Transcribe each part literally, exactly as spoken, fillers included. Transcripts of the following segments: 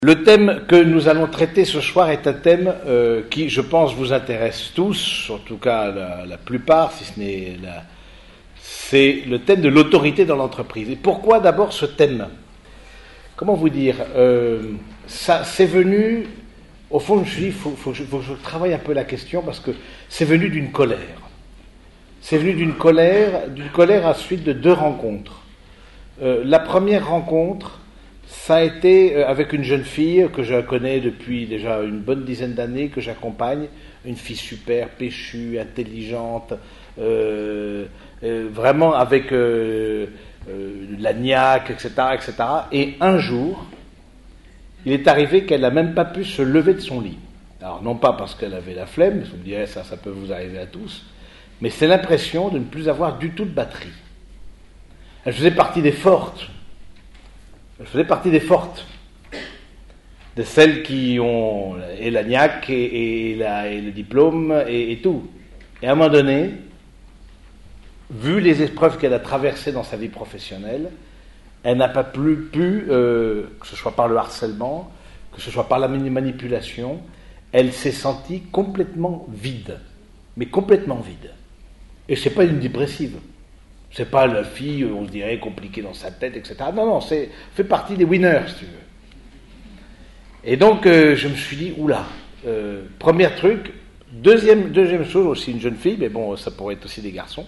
Le thème que nous allons traiter ce soir est un thème euh, qui, je pense, vous intéresse tous, en tout cas la, la plupart, si ce n'est la... c'est le thème de l'autorité dans l'entreprise. Et pourquoi d'abord ce thème ? Comment vous dire euh, ça, c'est venu, au fond, je me suis dit, il faut, faut, faut que je travaille un peu la question, parce que c'est venu d'une colère. C'est venu d'une colère, d'une colère à suite de deux rencontres. Euh, la première rencontre, ça a été avec une jeune fille que je connais depuis déjà une bonne dizaine d'années, que j'accompagne, une fille super, péchue, intelligente, euh, euh, vraiment avec euh, euh, la niaque, et cetera, et cetera. Et un jour, il est arrivé qu'elle n'a même pas pu se lever de son lit. Alors non pas parce qu'elle avait la flemme, je me dirais ça, ça peut vous arriver à tous, mais c'est l'impression de ne plus avoir du tout de batterie. Elle faisait partie des fortes. Elle faisait partie des fortes, de celles qui ont et la niaque et, et, la, et le diplôme et, et tout. Et à un moment donné, vu les épreuves qu'elle a traversées dans sa vie professionnelle, elle n'a pas plus pu, euh, que ce soit par le harcèlement, que ce soit par la manipulation, elle s'est sentie complètement vide, mais complètement vide. Et c'est pas une dépressive. C'est pas la fille, on se dirait, compliquée dans sa tête, et cetera. Non, non, c'est fait partie des winners, si tu veux. Et donc, euh, je me suis dit, oula, euh, premier truc. Deuxième, deuxième chose, aussi une jeune fille, mais bon, ça pourrait être aussi des garçons,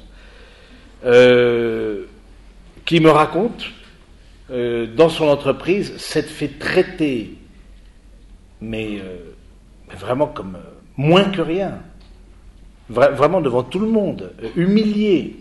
euh, qui me raconte, euh, dans son entreprise, s'être fait traiter, mais, euh, mais vraiment comme euh, moins que rien. Vra- vraiment devant tout le monde, euh, humiliée.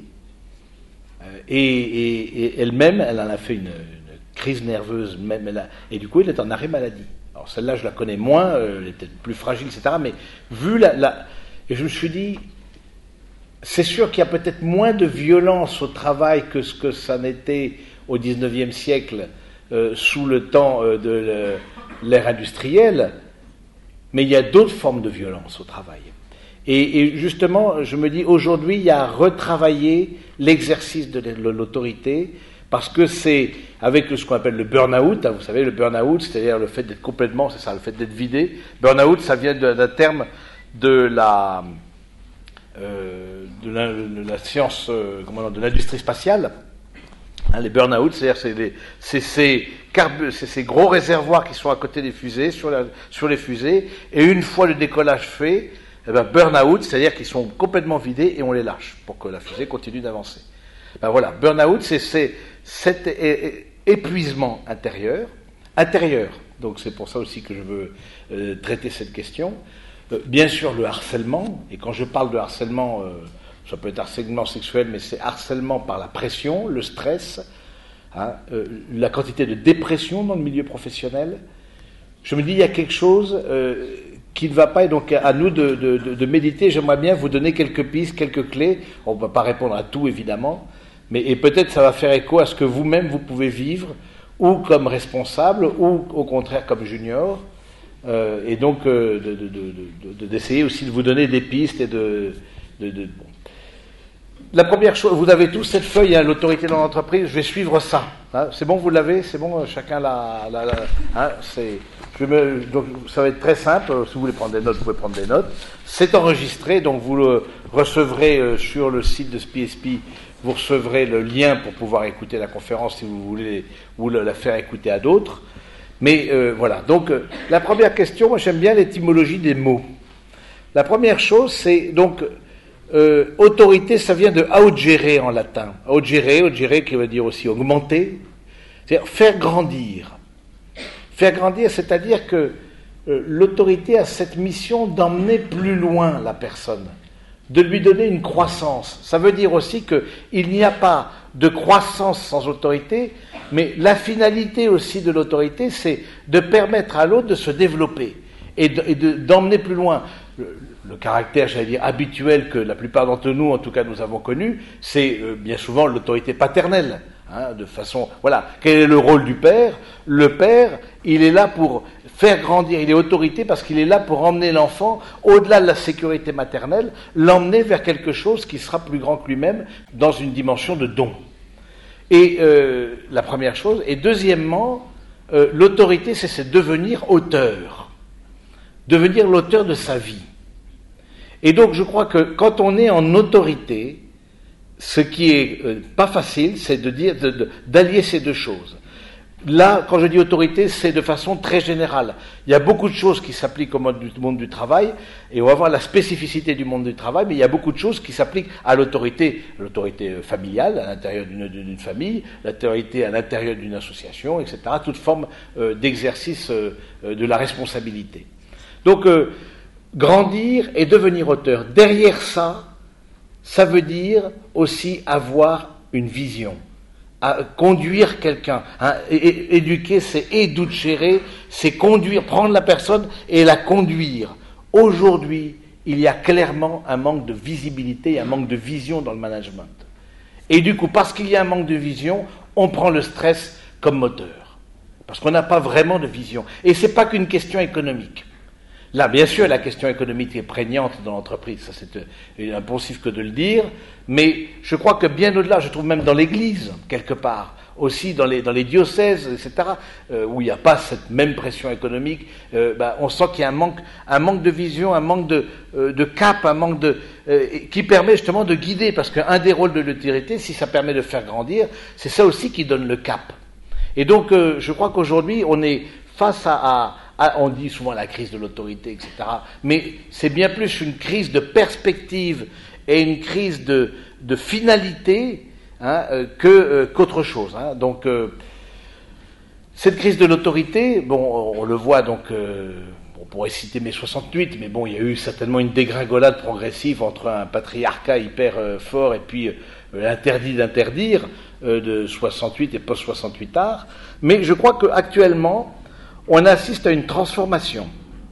Et, et, et elle-même, elle en a fait une, une crise nerveuse, même, elle a, et du coup, elle est en arrêt maladie. Alors celle-là, je la connais moins, euh, elle est peut-être plus fragile, et cetera. Mais vu la, la... Et je me suis dit, c'est sûr qu'il y a peut-être moins de violence au travail que ce que ça n'était au dix-neuvième siècle, euh, sous le temps euh, de le, l'ère industrielle, mais il y a d'autres formes de violence au travail. Et, et justement, je me dis, aujourd'hui, il y a à retravailler l'exercice de l'autorité, parce que c'est avec ce qu'on appelle le burn-out, hein, vous savez, le burn-out, c'est-à-dire le fait d'être complètement, c'est ça, le fait d'être vidé. Burn-out, ça vient d'un terme de la, euh, de la, de la science, euh, comment dire, de l'industrie spatiale. Hein, les burn-out, c'est-à-dire c'est, les, c'est, ces carbu- c'est ces gros réservoirs qui sont à côté des fusées, sur, la, sur les fusées, et une fois le décollage fait, eh ben, burn-out, c'est-à-dire qu'ils sont complètement vidés et on les lâche pour que la fusée continue d'avancer. Ben voilà, burn-out, c'est, c'est cet é- épuisement intérieur, intérieur. Donc c'est pour ça aussi que je veux euh, traiter cette question. Euh, bien sûr, le harcèlement, et quand je parle de harcèlement, euh, ça peut être harcèlement sexuel, mais c'est harcèlement par la pression, le stress, hein, euh, la quantité de dépression dans le milieu professionnel. Je me dis, il y a quelque chose... Euh, qui ne va pas, et donc à nous de, de, de, de méditer. J'aimerais bien vous donner quelques pistes, quelques clés. On ne va pas répondre à tout, évidemment, mais et peut-être ça va faire écho à ce que vous-même, vous pouvez vivre, ou comme responsable, ou au contraire comme junior, euh, et donc euh, de, de, de, de, de, d'essayer aussi de vous donner des pistes. Et de, de, de bon. La première chose, vous avez tous cette feuille, hein, l'autorité dans l'entreprise, je vais suivre ça. Hein, c'est bon, vous l'avez, c'est bon, chacun l'a... l'a, l'a hein, c'est... Je me, donc ça va être très simple, si vous voulez prendre des notes, vous pouvez prendre des notes. C'est enregistré, donc vous le recevrez euh, sur le site de S P S P, vous recevrez le lien pour pouvoir écouter la conférence si vous voulez, ou le, la faire écouter à d'autres. Mais euh, voilà, donc euh, la première question, moi j'aime bien l'étymologie des mots. La première chose, c'est donc, euh, autorité, ça vient de augere en latin. Augere, augere qui veut dire aussi augmenter, c'est-à-dire faire grandir. Faire grandir, c'est-à-dire que euh, l'autorité a cette mission d'emmener plus loin la personne, de lui donner une croissance. Ça veut dire aussi qu'il n'y a pas de croissance sans autorité, mais la finalité aussi de l'autorité, c'est de permettre à l'autre de se développer et, de, et de, d'emmener plus loin. Le, le caractère, j'allais dire, habituel que la plupart d'entre nous, en tout cas, nous avons connu, c'est euh, bien souvent l'autorité paternelle. Hein, de façon, voilà, quel est le rôle du père ? Le père, il est là pour faire grandir, il est autorité parce qu'il est là pour emmener l'enfant au-delà de la sécurité maternelle, l'emmener vers quelque chose qui sera plus grand que lui-même dans une dimension de don. Et euh, la première chose, et deuxièmement, euh, l'autorité, c'est, c'est devenir auteur, devenir l'auteur de sa vie. Et donc je crois que quand on est en autorité, ce qui est euh, pas facile, c'est de dire, de, de, d'allier ces deux choses. Là, quand je dis autorité, c'est de façon très générale. Il y a beaucoup de choses qui s'appliquent au monde du, monde du travail, et on va voir la spécificité du monde du travail, mais il y a beaucoup de choses qui s'appliquent à l'autorité, l'autorité familiale, à l'intérieur d'une, d'une famille, l'autorité à l'intérieur d'une association, et cetera, toute forme euh, d'exercice euh, de la responsabilité. Donc, euh, grandir et devenir auteur. Derrière ça, ça veut dire aussi avoir une vision. À conduire quelqu'un, hein, é- é- éduquer, c'est éducere, c'est conduire, prendre la personne et la conduire. Aujourd'hui, il y a clairement un manque de visibilité, un manque de vision dans le management. Et du coup, parce qu'il y a un manque de vision, on prend le stress comme moteur. Parce qu'on n'a pas vraiment de vision. Et c'est pas qu'une question économique. Là, bien sûr, la question économique est prégnante dans l'entreprise, ça c'est impensif que de le dire, mais je crois que bien au-delà, je trouve même dans l'Église, quelque part, aussi dans les, dans les diocèses, et cetera, euh, où il n'y a pas cette même pression économique, euh, bah, on sent qu'il y a un manque, un manque de vision, un manque de, euh, de cap, un manque de, euh, qui permet justement de guider, parce qu'un des rôles de l'autorité, si ça permet de faire grandir, c'est ça aussi qui donne le cap. Et donc, euh, je crois qu'aujourd'hui, on est face à, à Ah, on dit souvent la crise de l'autorité, et cetera. Mais c'est bien plus une crise de perspective et une crise de, de finalité hein, euh, que, euh, qu'autre chose. Hein. Donc, euh, cette crise de l'autorité, bon, on le voit donc, euh, on pourrait citer mai soixante-huit, mais bon, il y a eu certainement une dégringolade progressive entre un patriarcat hyper euh, fort et puis euh, l'interdit d'interdire euh, de soixante-huit et post-soixante-huit art. Mais je crois qu'actuellement, on assiste à une transformation.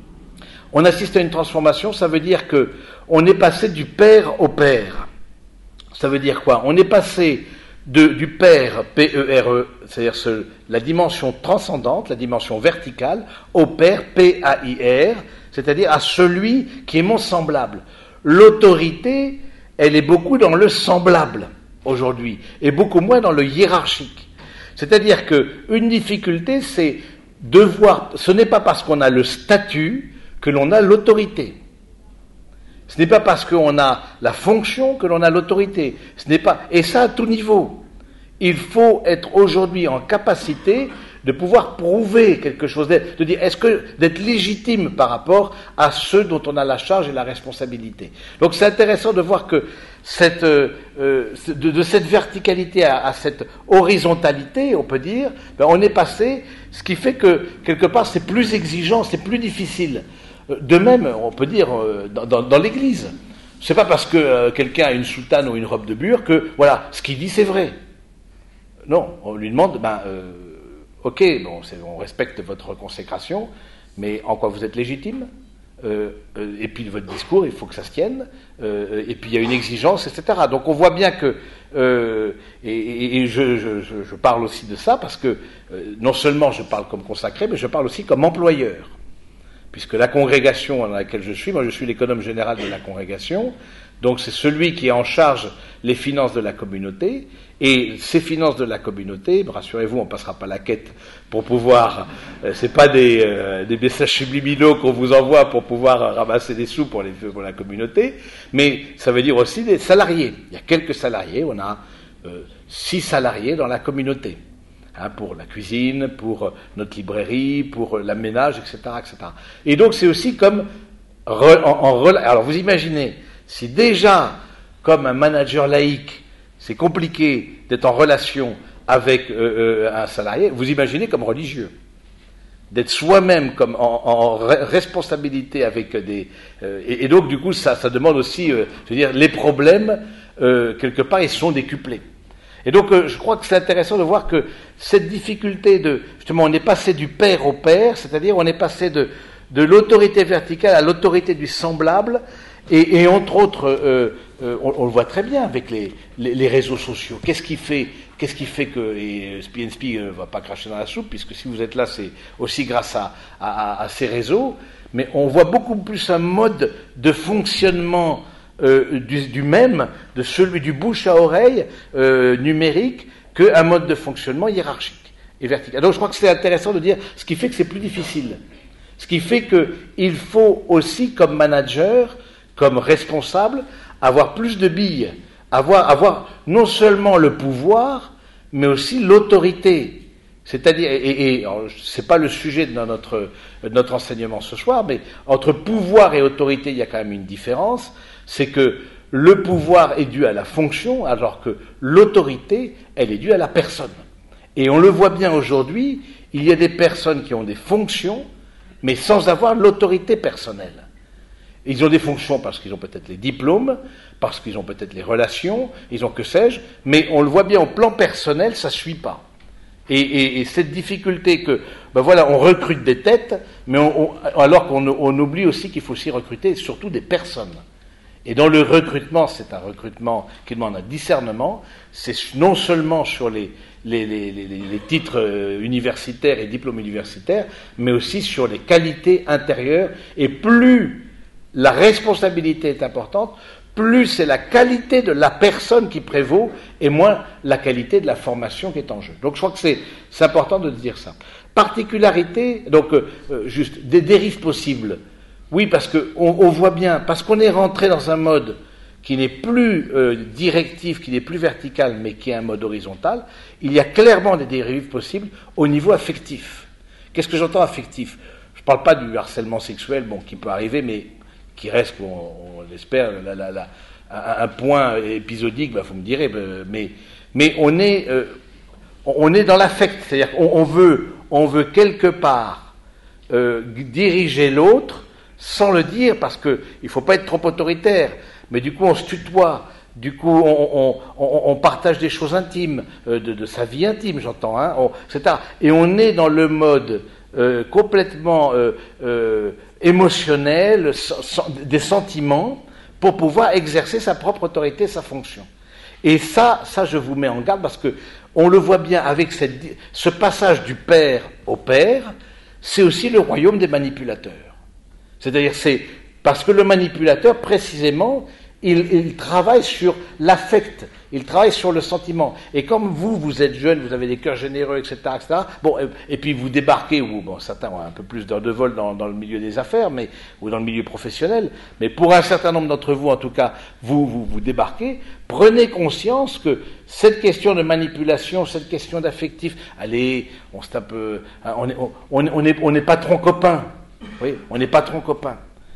On assiste à une transformation, ça veut dire que on est passé du père au père. Ça veut dire quoi? On est passé de, du père, P E R E, c'est-à-dire ce, la dimension transcendante, la dimension verticale, au père, P A I R, c'est-à-dire à celui qui est mon semblable. L'autorité, elle est beaucoup dans le semblable aujourd'hui, et beaucoup moins dans le hiérarchique. C'est-à-dire qu'une difficulté, c'est devoir, ce n'est pas parce qu'on a le statut que l'on a l'autorité. Ce n'est pas parce qu'on a la fonction que l'on a l'autorité. Ce n'est pas, et ça à tout niveau. Il faut être aujourd'hui en capacité de pouvoir prouver quelque chose, de dire est-ce que d'être légitime par rapport à ceux dont on a la charge et la responsabilité. Donc c'est intéressant de voir que cette, euh, de, de cette verticalité à, à cette horizontalité, on peut dire, ben on est passé, ce qui fait que quelque part c'est plus exigeant, c'est plus difficile. De même, on peut dire dans, dans, dans l'Église, c'est pas parce que euh, quelqu'un a une soutane ou une robe de bure que voilà, ce qu'il dit c'est vrai. Non, on lui demande, ben euh, ok, bon, c'est, on respecte votre consécration, mais en quoi vous êtes légitime euh, euh, et puis votre discours, il faut que ça se tienne, euh, et puis il y a une exigence, et cetera. Donc on voit bien que, euh, et, et, et je, je, je parle aussi de ça, parce que euh, non seulement je parle comme consacré, mais je parle aussi comme employeur. Puisque la congrégation dans laquelle je suis, moi je suis l'économe général de la congrégation, donc c'est celui qui est en charge les finances de la communauté, et ces finances de la communauté, rassurez-vous, on ne passera pas la quête pour pouvoir, euh, c'est pas des, euh, des messages subliminaux qu'on vous envoie pour pouvoir euh, ramasser des sous pour, les, pour la communauté, mais ça veut dire aussi des salariés. Il y a quelques salariés, on a euh, six salariés dans la communauté. Hein, pour la cuisine, pour notre librairie, pour l'aménage, et cetera, et cetera. Et donc c'est aussi comme re, en, en, alors vous imaginez, si déjà comme un manager laïque, c'est compliqué d'être en relation avec euh, euh, un salarié, vous imaginez comme religieux, d'être soi-même comme en, en responsabilité avec des euh, et, et donc du coup ça, ça demande aussi, euh, je veux dire, les problèmes euh, quelque part ils sont décuplés. Et donc, euh, je crois que c'est intéressant de voir que cette difficulté de, justement, on est passé du père au père, c'est-à-dire on est passé de, de l'autorité verticale à l'autorité du semblable, et, et entre autres, euh, euh, on, on le voit très bien avec les, les, les réseaux sociaux. Qu'est-ce qui fait, qu'est-ce qui fait que, et P N S P ne va pas cracher dans la soupe, puisque si vous êtes là, c'est aussi grâce à, à, à ces réseaux, mais on voit beaucoup plus un mode de fonctionnement Euh, du, du même, de celui du bouche à oreille euh, numérique, qu'un mode de fonctionnement hiérarchique. et verticale. Donc je crois que c'est intéressant de dire ce qui fait que c'est plus difficile. Ce qui fait qu'il faut aussi, comme manager, comme responsable, avoir plus de billes, avoir, avoir non seulement le pouvoir, mais aussi l'autorité. C'est-à-dire, et, et c'est pas le sujet de notre, de notre enseignement ce soir, mais entre pouvoir et autorité, il y a quand même une différence, c'est que le pouvoir est dû à la fonction, alors que l'autorité, elle est due à la personne. Et on le voit bien aujourd'hui, il y a des personnes qui ont des fonctions, mais sans avoir l'autorité personnelle. Ils ont des fonctions parce qu'ils ont peut-être les diplômes, parce qu'ils ont peut-être les relations, ils ont que sais-je, mais on le voit bien au plan personnel, ça ne suit pas. Et, et, et cette difficulté que, ben voilà, on recrute des têtes, mais on, on, alors qu'on on oublie aussi qu'il faut aussi recruter surtout des personnes. Et dans le recrutement, c'est un recrutement qui demande un discernement, c'est non seulement sur les, les, les, les, les titres universitaires et diplômes universitaires, mais aussi sur les qualités intérieures, et plus la responsabilité est importante, plus c'est la qualité de la personne qui prévaut et moins la qualité de la formation qui est en jeu. Donc je crois que c'est, c'est important de dire ça. Particularité, donc euh, juste des dérives possibles. Oui, parce que on, on voit bien, parce qu'on est rentré dans un mode qui n'est plus euh, directif, qui n'est plus vertical, mais qui est un mode horizontal, il y a clairement des dérives possibles au niveau affectif. Qu'est-ce que j'entends affectif ? Je ne parle pas du harcèlement sexuel, bon, qui peut arriver, mais qui reste, on, on l'espère, la, la, la, un point épisodique, bah, vous me direz, mais, mais on est, euh, on est dans l'affect, c'est-à-dire qu'on on veut, on veut quelque part euh, diriger l'autre sans le dire, parce qu'il ne faut pas être trop autoritaire, mais du coup on se tutoie, du coup on, on, on, on partage des choses intimes, euh, de, de sa vie intime, j'entends, hein, on, et cetera. Et on est dans le mode euh, complètement euh, euh, émotionnel, sans, des sentiments, pour pouvoir exercer sa propre autorité, sa fonction. Et ça, ça je vous mets en garde, parce que on le voit bien avec cette, ce passage du père au père, c'est aussi le royaume des manipulateurs. C'est-à-dire, c'est parce que le manipulateur, précisément, il, il travaille sur l'affect, il travaille sur le sentiment. Et comme vous, vous êtes jeune, vous avez des cœurs généreux, et cetera, et cetera. Bon, et, et puis vous débarquez, ou bon, certains ont un peu plus d'heures de vol dans, dans le milieu des affaires, mais ou dans le milieu professionnel. Mais pour un certain nombre d'entre vous, en tout cas, vous, vous, vous débarquez. Prenez conscience que cette question de manipulation, cette question d'affectif, allez, on se tape, on est, on, on est, on est patron copain. Oui, on n'est pas trop copains.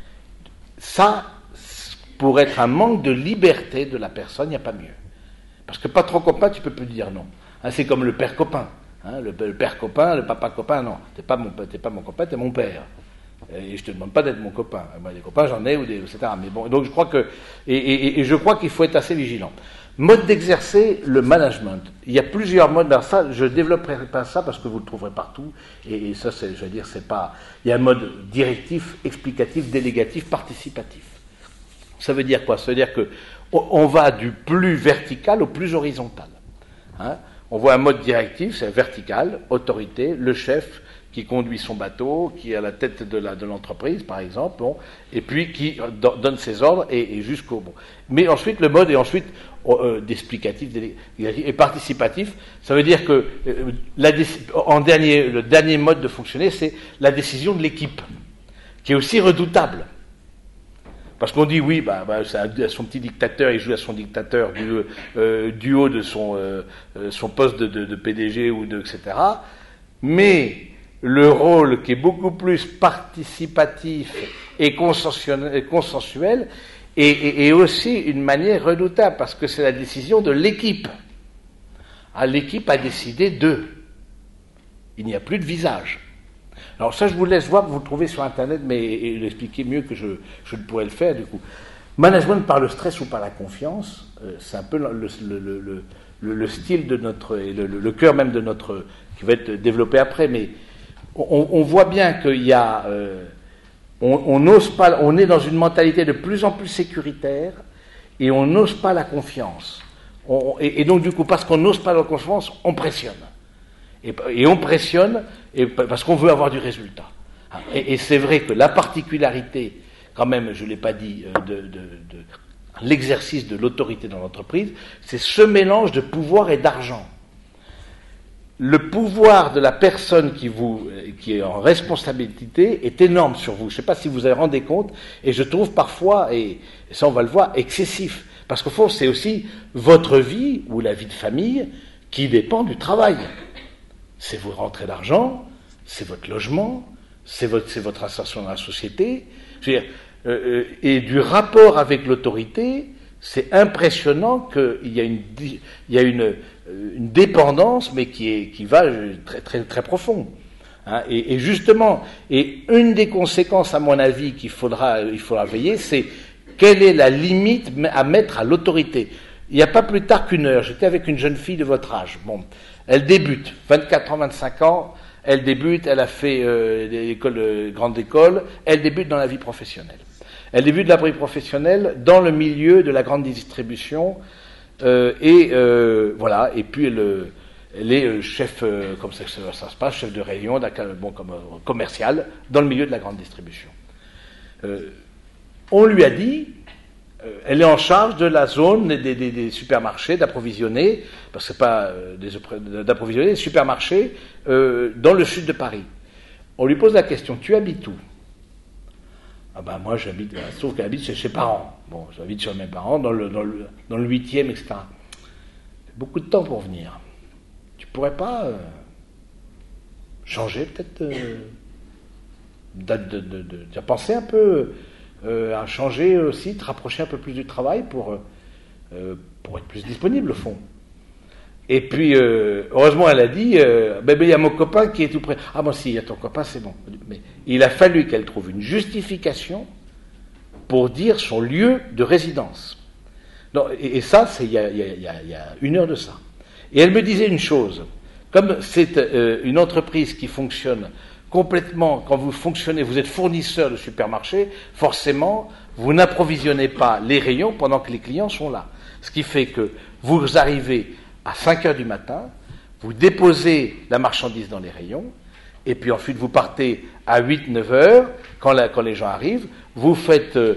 Ça, pour être un manque de liberté de la personne, il n'y a pas mieux. Parce que pas trop copain, tu peux plus dire non. Hein, c'est comme le père copain. Hein, le, le père copain, le papa copain, non. T'es pas mon, t'es pas mon copain, t'es mon père. Et je te demande pas d'être mon copain. Moi, des copains, j'en ai, ou des, et cetera. Mais bon, donc je crois que, et, et, et je crois qu'il faut être assez vigilant. Mode d'exercer le management. Il y a plusieurs modes. Alors ça, je ne développerai pas ça parce que vous le trouverez partout. Et, et ça, c'est, je veux dire, c'est pas. Il y a un mode directif, explicatif, délégatif, participatif. Ça veut dire quoi ? Ça veut dire que on va du plus vertical au plus horizontal. Hein ? On voit un mode directif, c'est vertical, autorité, le chef qui conduit son bateau, qui est à la tête de, la, de l'entreprise, par exemple, bon, et puis qui do, donne ses ordres et, et jusqu'au bout. Mais ensuite, le mode est ensuite euh, d'explicatif et participatif. Ça veut dire que euh, la, en dernier, le dernier mode de fonctionner, c'est la décision de l'équipe, qui est aussi redoutable. Parce qu'on dit, oui, bah, bah, c'est un, son petit dictateur, il joue à son dictateur du, euh, du haut de son, euh, son poste de, de, de P D G, ou de, et cetera. Mais le rôle qui est beaucoup plus participatif et consensuel est, est, est aussi une manière redoutable, parce que c'est la décision de l'équipe. Ah, l'équipe a décidé d'eux. Il n'y a plus de visage. Alors ça, je vous laisse voir, vous le trouvez sur Internet, mais et, et l'expliquer mieux que je, je ne pourrais le faire, du coup. Management par le stress ou par la confiance, euh, c'est un peu le, le, le, le, le style de notre, et le, le cœur même de notre, qui va être développé après, mais on, on voit bien qu'il y a, euh, on, on n'ose pas, on est dans une mentalité de plus en plus sécuritaire, et on n'ose pas la confiance. On, et, et donc du coup, parce qu'on n'ose pas la confiance, on pressionne. Et, et on pressionne et, parce qu'on veut avoir du résultat. Et, et c'est vrai que la particularité, quand même, je ne l'ai pas dit, de, de, de l'exercice de l'autorité dans l'entreprise, c'est ce mélange de pouvoir et d'argent. le pouvoir de la personne qui, vous, qui est en responsabilité est énorme sur vous. Je ne sais pas si vous vous rendez compte, et je trouve parfois, et ça on va le voir, excessif. Parce qu'au fond, c'est aussi votre vie, ou la vie de famille, qui dépend du travail. C'est vos rentrées d'argent, c'est votre logement, c'est votre, c'est votre insertion dans la société. Je veux dire, euh, et du rapport avec l'autorité, c'est impressionnant qu'il y a une, il y a une, une dépendance, mais qui, est, qui va très, très, très profond. Hein, et, et justement, et une des conséquences, à mon avis, qu'il faudra, il faudra veiller, c'est quelle est la limite à mettre à l'autorité. Il n'y a pas plus tard qu'une heure, j'étais avec une jeune fille de votre âge. Bon, elle débute, vingt-quatre ans, vingt-cinq ans, elle débute, elle a fait euh, l'école, euh, grande école, elle débute dans la vie professionnelle. Elle débute de la vie professionnelle dans le milieu de la grande distribution, euh, et euh, voilà, et puis elle, elle est chef, euh, comme ça, ça se passe, chef de rayon, bon, comme euh, commercial, dans le milieu de la grande distribution. Euh, on lui a dit, euh, elle est en charge de la zone des, des, des supermarchés, d'approvisionner, parce que c'est pas euh, des, d'approvisionner des supermarchés euh, dans le sud de Paris. On lui pose la question, tu habites où ? Ah ben moi j'habite, il se trouve qu'elle habite chez ses parents. Bon, j'habite chez mes parents, dans le, dans le, dans le huitième, et cetera. Beaucoup de temps pour venir. Tu pourrais pas euh, changer peut-être, euh, de, de, de, de, de penser un peu euh, à changer aussi, te rapprocher un peu plus du travail pour, euh, pour être plus disponible au fond. Et puis, euh, heureusement, elle a dit, euh, ben, ben, il y a mon copain qui est tout près. Ah, bon, si, il y a ton copain, c'est bon. Mais il a fallu qu'elle trouve une justification pour dire son lieu de résidence. Non, et, et ça, c'est il y, a, il, y a, il y a une heure de ça. Et elle me disait une chose, comme c'est euh, une entreprise qui fonctionne complètement, quand vous fonctionnez, vous êtes fournisseur de supermarché, forcément, vous n'approvisionnez pas les rayons pendant que les clients sont là. Ce qui fait que vous arrivez à cinq heures du matin, vous déposez la marchandise dans les rayons, et puis ensuite vous partez à huit neuf heures, quand, la, quand les gens arrivent, vous faites, euh,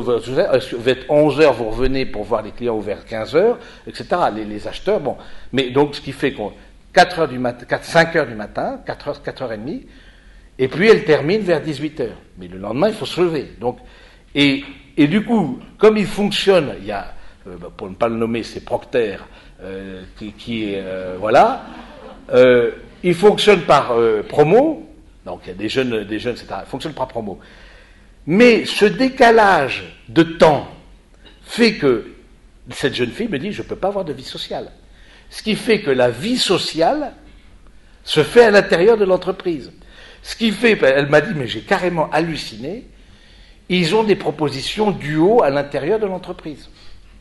vous êtes onze heures, vous revenez pour voir les clients vers quinze heures, et cetera, les, les acheteurs, bon. Mais donc, ce qui fait qu'on, quatre heures du matin, quatre, cinq heures du matin, quatre heures, quatre heures trente, et puis elle termine vers dix-huit heures. Mais le lendemain, il faut se lever. Donc, et, et du coup, comme il fonctionne, il y a, euh, pour ne pas le nommer, c'est Procter, Euh, qui, qui est, euh, voilà, euh, il fonctionne par euh, promo, donc il y a des jeunes, des jeunes, et cetera, il fonctionne par promo. Mais ce décalage de temps fait que cette jeune fille me dit, je ne peux pas avoir de vie sociale. Ce qui fait que la vie sociale se fait à l'intérieur de l'entreprise. Ce qui fait, elle m'a dit, mais j'ai carrément halluciné, ils ont des propositions duo à l'intérieur de l'entreprise.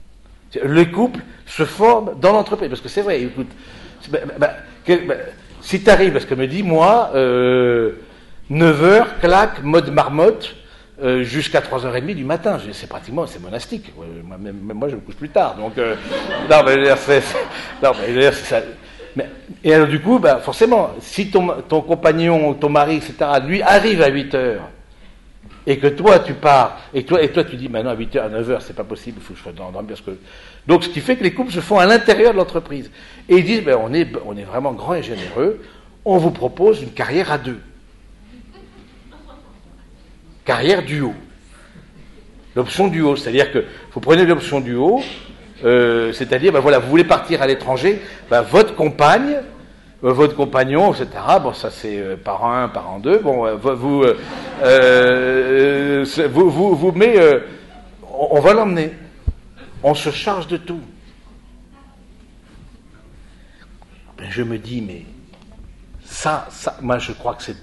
Le couple se forme dans l'entreprise. Parce que c'est vrai, écoute, bah, bah, quel, bah, si tu arrives, parce qu'elle me dit, moi, euh, neuf heures, claque, mode marmotte, euh, jusqu'à trois heures trente du matin. Je, c'est pratiquement, c'est monastique. Moi, même, même moi, je me couche plus tard. Donc, euh, non, mais c'est, c'est, non, mais c'est ça. Mais, et alors, du coup, bah, forcément, si ton, ton compagnon, ton mari, et cetera, lui, arrive à huit heures, et que toi, tu pars, et toi, et toi tu dis, maintenant, à huit heures, à neuf heures, c'est pas possible, il faut que je fasse dormir, parce que... Donc, ce qui fait que les couples se font à l'intérieur de l'entreprise. Et ils disent, ben, on est, on est vraiment grand et généreux, on vous propose une carrière à deux. Carrière du haut. L'option du haut, c'est-à-dire que vous prenez l'option du haut, euh, c'est-à-dire, ben voilà, vous voulez partir à l'étranger, ben, votre compagne, euh, votre compagnon, et cetera, bon, ça c'est euh, parent un, parent deux, bon, euh, vous, euh, euh, vous, vous, vous met, euh, on, on va l'emmener. On se charge de tout. Ben, je me dis, mais ça, ça, moi je crois que c'est...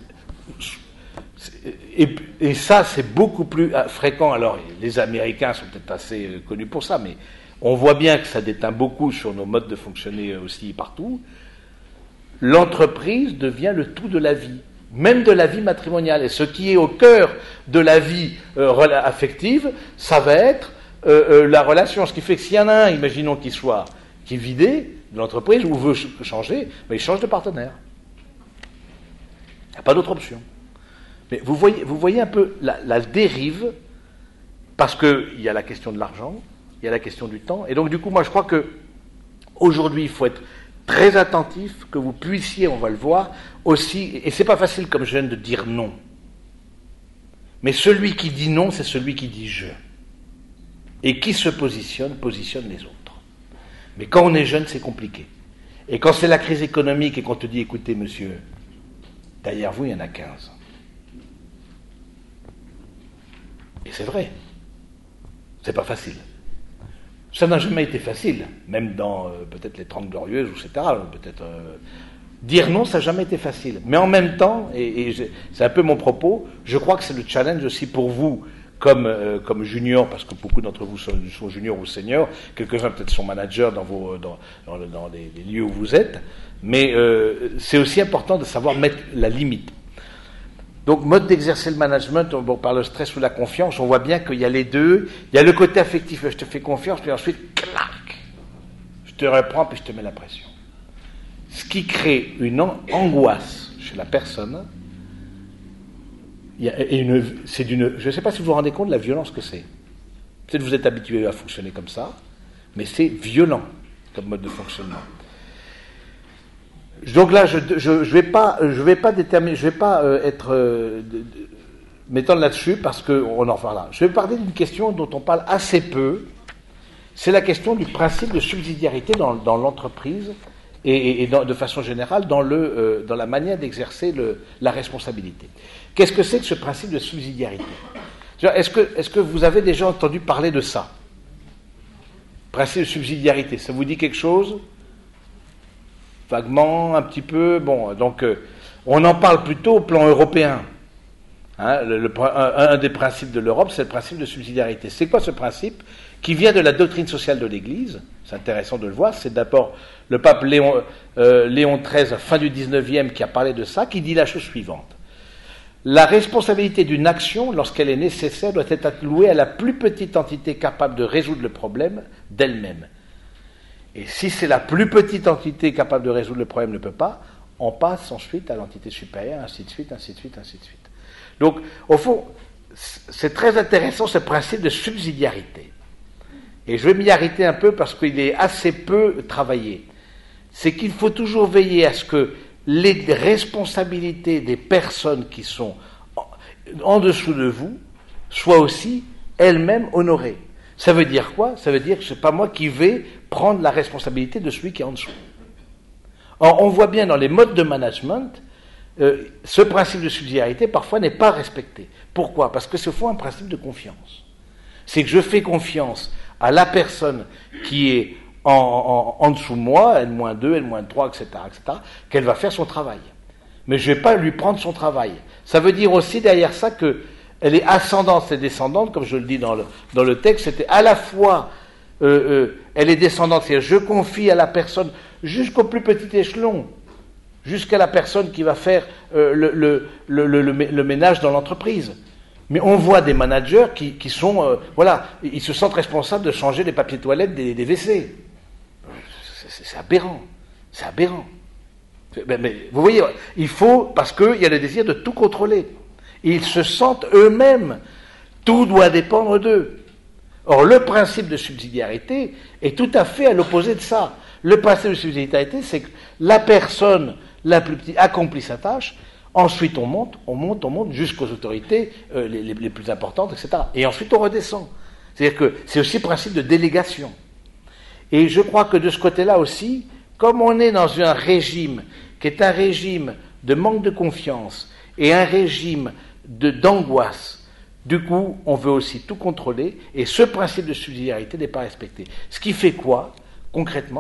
Et, et ça, c'est beaucoup plus fréquent. Alors, les Américains sont peut-être assez euh, connus pour ça, mais on voit bien que ça déteint beaucoup sur nos modes de fonctionner aussi partout. L'entreprise devient le tout de la vie, même de la vie matrimoniale. Et ce qui est au cœur de la vie euh, affective, ça va être euh, euh, la relation. Ce qui fait que s'il y en a un, imaginons qu'il soit qui est vidé de l'entreprise ou veut changer, ben, il change de partenaire. Il n'y a pas d'autre option. Mais vous voyez, vous voyez un peu la, la dérive, parce qu'il y a la question de l'argent, il y a la question du temps, et donc du coup, moi je crois que aujourd'hui, il faut être très attentif, que vous puissiez, on va le voir, aussi, et c'est pas facile comme jeune de dire non. Mais celui qui dit non, c'est celui qui dit je. Et qui se positionne, positionne les autres. Mais quand on est jeune, c'est compliqué. Et quand c'est la crise économique et qu'on te dit, écoutez monsieur, derrière vous, il y en a quinze. Et c'est vrai. C'est pas facile. Ça n'a jamais été facile, même dans euh, peut-être les Trente Glorieuses, et cetera. Peut-être euh, dire non, ça n'a jamais été facile. Mais en même temps, et, et c'est un peu mon propos, je crois que c'est le challenge aussi pour vous, comme, euh, comme junior, parce que beaucoup d'entre vous sont, sont juniors ou seniors, quelques-uns peut-être sont managers dans, vos, dans, dans, dans les, les lieux où vous êtes, mais euh, c'est aussi important de savoir mettre la limite. Donc, mode d'exercer le management, bon, par le stress ou la confiance, on voit bien qu'il y a les deux. Il y a le côté affectif, je te fais confiance, puis ensuite, clac, je te reprends, puis je te mets la pression. Ce qui crée une an- angoisse chez la personne, il y a une, c'est d'une, je ne sais pas si vous vous rendez compte de la violence que c'est. Peut-être que vous êtes habitué à fonctionner comme ça, mais c'est violent comme mode de fonctionnement. Donc là, je ne je, je vais pas, je vais pas déterminer, je vais pas euh, être euh, de, de, m'étendre là-dessus parce qu'on en reparlera. Je vais parler d'une question dont on parle assez peu. C'est la question du principe de subsidiarité dans, dans l'entreprise et, et, et dans, de façon générale dans, le, euh, dans la manière d'exercer le, la responsabilité. Qu'est-ce que c'est que ce principe de subsidiarité ? Est-ce que, est-ce que vous avez déjà entendu parler de ça ? Principe de subsidiarité, ça vous dit quelque chose ? Vaguement, un petit peu, bon, donc euh, on en parle plutôt au plan européen. Hein, le, le, un, un des principes de l'Europe, c'est le principe de subsidiarité. C'est quoi ce principe ? Qui vient de la doctrine sociale de l'Église, c'est intéressant de le voir, c'est d'abord le pape Léon, euh, Léon treize, fin du dix-neuvième, qui a parlé de ça, qui dit la chose suivante. La responsabilité d'une action, lorsqu'elle est nécessaire, doit être allouée à la plus petite entité capable de résoudre le problème d'elle-même. Et si c'est la plus petite entité capable de résoudre le problème ne peut pas, on passe ensuite à l'entité supérieure, ainsi de suite, ainsi de suite, ainsi de suite. Donc, au fond, c'est très intéressant ce principe de subsidiarité. Et je vais m'y arrêter un peu parce qu'il est assez peu travaillé. C'est qu'il faut toujours veiller à ce que les responsabilités des personnes qui sont en, en dessous de vous soient aussi elles-mêmes honorées. Ça veut dire quoi ? Ça veut dire que ce n'est pas moi qui vais prendre la responsabilité de celui qui est en dessous. Or, on voit bien dans les modes de management, euh, ce principe de subsidiarité, parfois, n'est pas respecté. Pourquoi ? Parce que c'est au fond un principe de confiance. C'est que je fais confiance à la personne qui est en, en, en dessous de moi, N moins deux, N moins trois, et cetera, et cetera, qu'elle va faire son travail. Mais je ne vais pas lui prendre son travail. Ça veut dire aussi derrière ça que elle est ascendante et descendante, comme je le dis dans le, dans le texte, c'était à la fois, euh, euh, elle est descendante, c'est-à-dire je confie à la personne jusqu'au plus petit échelon, jusqu'à la personne qui va faire euh, le, le, le, le, le ménage dans l'entreprise. Mais on voit des managers qui, qui sont, euh, voilà, ils se sentent responsables de changer les papiers toilettes des, des W C. C'est, c'est aberrant, c'est aberrant. Mais, mais vous voyez, il faut, parce qu'il y a le désir de tout contrôler. Ils se sentent eux-mêmes, tout doit dépendre d'eux. Or, le principe de subsidiarité est tout à fait à l'opposé de ça. Le principe de subsidiarité, c'est que la personne la plus petite accomplit sa tâche, ensuite on monte, on monte, on monte jusqu'aux autorités euh, les, les, les plus importantes, et cetera. Et ensuite on redescend. C'est-à-dire que c'est aussi le principe de délégation. Et je crois que de ce côté-là aussi, comme on est dans un régime qui est un régime de manque de confiance et un régime de, d'angoisse, du coup, on veut aussi tout contrôler, et ce principe de subsidiarité n'est pas respecté. Ce qui fait quoi, concrètement ?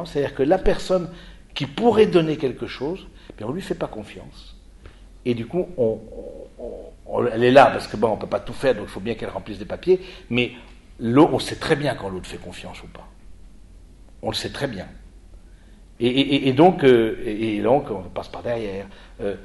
C'est-à-dire que la personne qui pourrait donner quelque chose, bien, on ne lui fait pas confiance. Et du coup, on, on, on, elle est là, parce que bon, on ne peut pas tout faire, donc il faut bien qu'elle remplisse des papiers, mais l'autre, on sait très bien quand l'autre fait confiance ou pas. On le sait très bien. Et, et, et, donc, euh, et donc, on passe par derrière. Euh,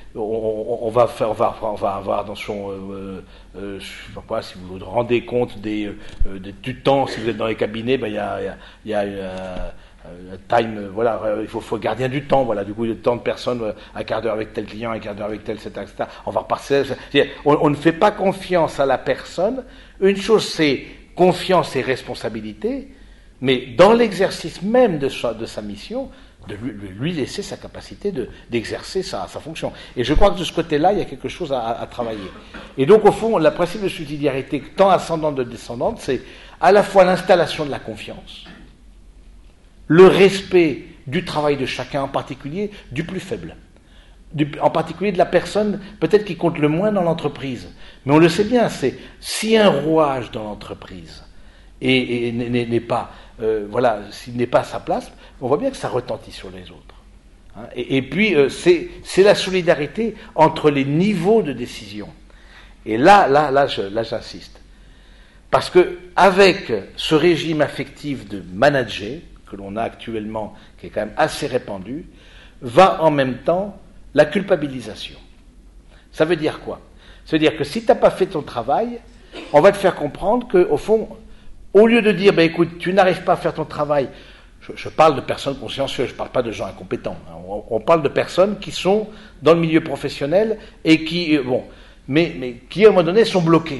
on, on, va faire, on, va, on va avoir dans son, euh, euh, je sais pas quoi, si vous vous rendez compte des, euh, des, du temps, si vous êtes dans les cabinets, ben il y a, il y a, il y a euh, time, voilà, il faut, faut gardien du temps, voilà, du coup, il y a tant de personnes, un quart d'heure avec tel client, un quart d'heure avec tel, et cetera, et cetera. On va repartir. On, on ne fait pas confiance à la personne. Une chose, c'est confiance et responsabilité. Mais dans l'exercice même de sa, de sa mission, de lui, lui laisser sa capacité de, d'exercer sa, sa fonction. Et je crois que de ce côté-là, il y a quelque chose à, à travailler. Et donc, au fond, le principe de subsidiarité, tant ascendante que descendante, c'est à la fois l'installation de la confiance, le respect du travail de chacun, en particulier du plus faible, du, en particulier de la personne peut-être qui compte le moins dans l'entreprise. Mais on le sait bien, c'est si un rouage dans l'entreprise et, et n'est, n'est pas, euh, voilà, s'il n'est pas à sa place, on voit bien que ça retentit sur les autres. Hein. Et, et puis, euh, c'est, c'est la solidarité entre les niveaux de décision. Et là, là, là, je, là, j'insiste. Parce que avec ce régime affectif de manager que l'on a actuellement, qui est quand même assez répandu, va en même temps la culpabilisation. Ça veut dire quoi? Ça veut dire que si tu n'as pas fait ton travail, on va te faire comprendre qu'au fond, au lieu de dire, ben écoute, tu n'arrives pas à faire ton travail, je, je parle de personnes consciencieuses, je ne parle pas de gens incompétents, hein, on, on parle de personnes qui sont dans le milieu professionnel et qui, bon, mais, mais qui à un moment donné sont bloquées.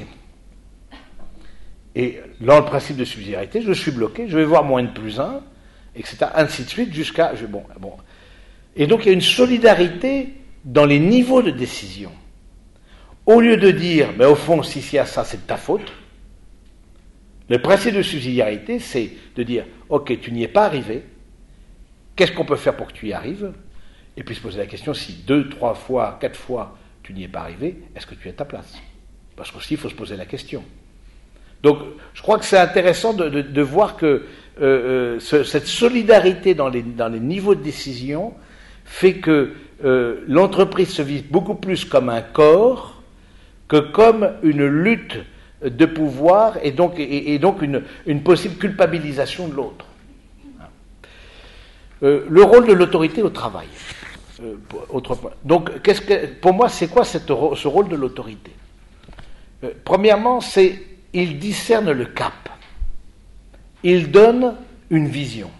Et dans le principe de subsidiarité, je suis bloqué, je vais voir mon N plus un, et cetera, ainsi de suite, jusqu'à... Je, bon, bon. Et donc il y a une solidarité dans les niveaux de décision. Au lieu de dire, mais au fond, si s'il y a ça, c'est de ta faute, le principe de subsidiarité, c'est de dire, ok, tu n'y es pas arrivé, qu'est-ce qu'on peut faire pour que tu y arrives? Et puis se poser la question, si deux, trois fois, quatre fois, tu n'y es pas arrivé, est-ce que tu es à ta place? Parce qu'aussi, il faut se poser la question. Donc, je crois que c'est intéressant de, de, de voir que euh, euh, ce, cette solidarité dans les, dans les niveaux de décision fait que euh, l'entreprise se vit beaucoup plus comme un corps que comme une lutte de pouvoir et donc, et, et donc une, une possible culpabilisation de l'autre. Euh, le rôle de l'autorité au travail. Euh, autre point. Donc, qu'est-ce que, pour moi, c'est quoi cette, ce rôle de l'autorité? euh, Premièrement, c'est il discerne le cap. Il donne une vision.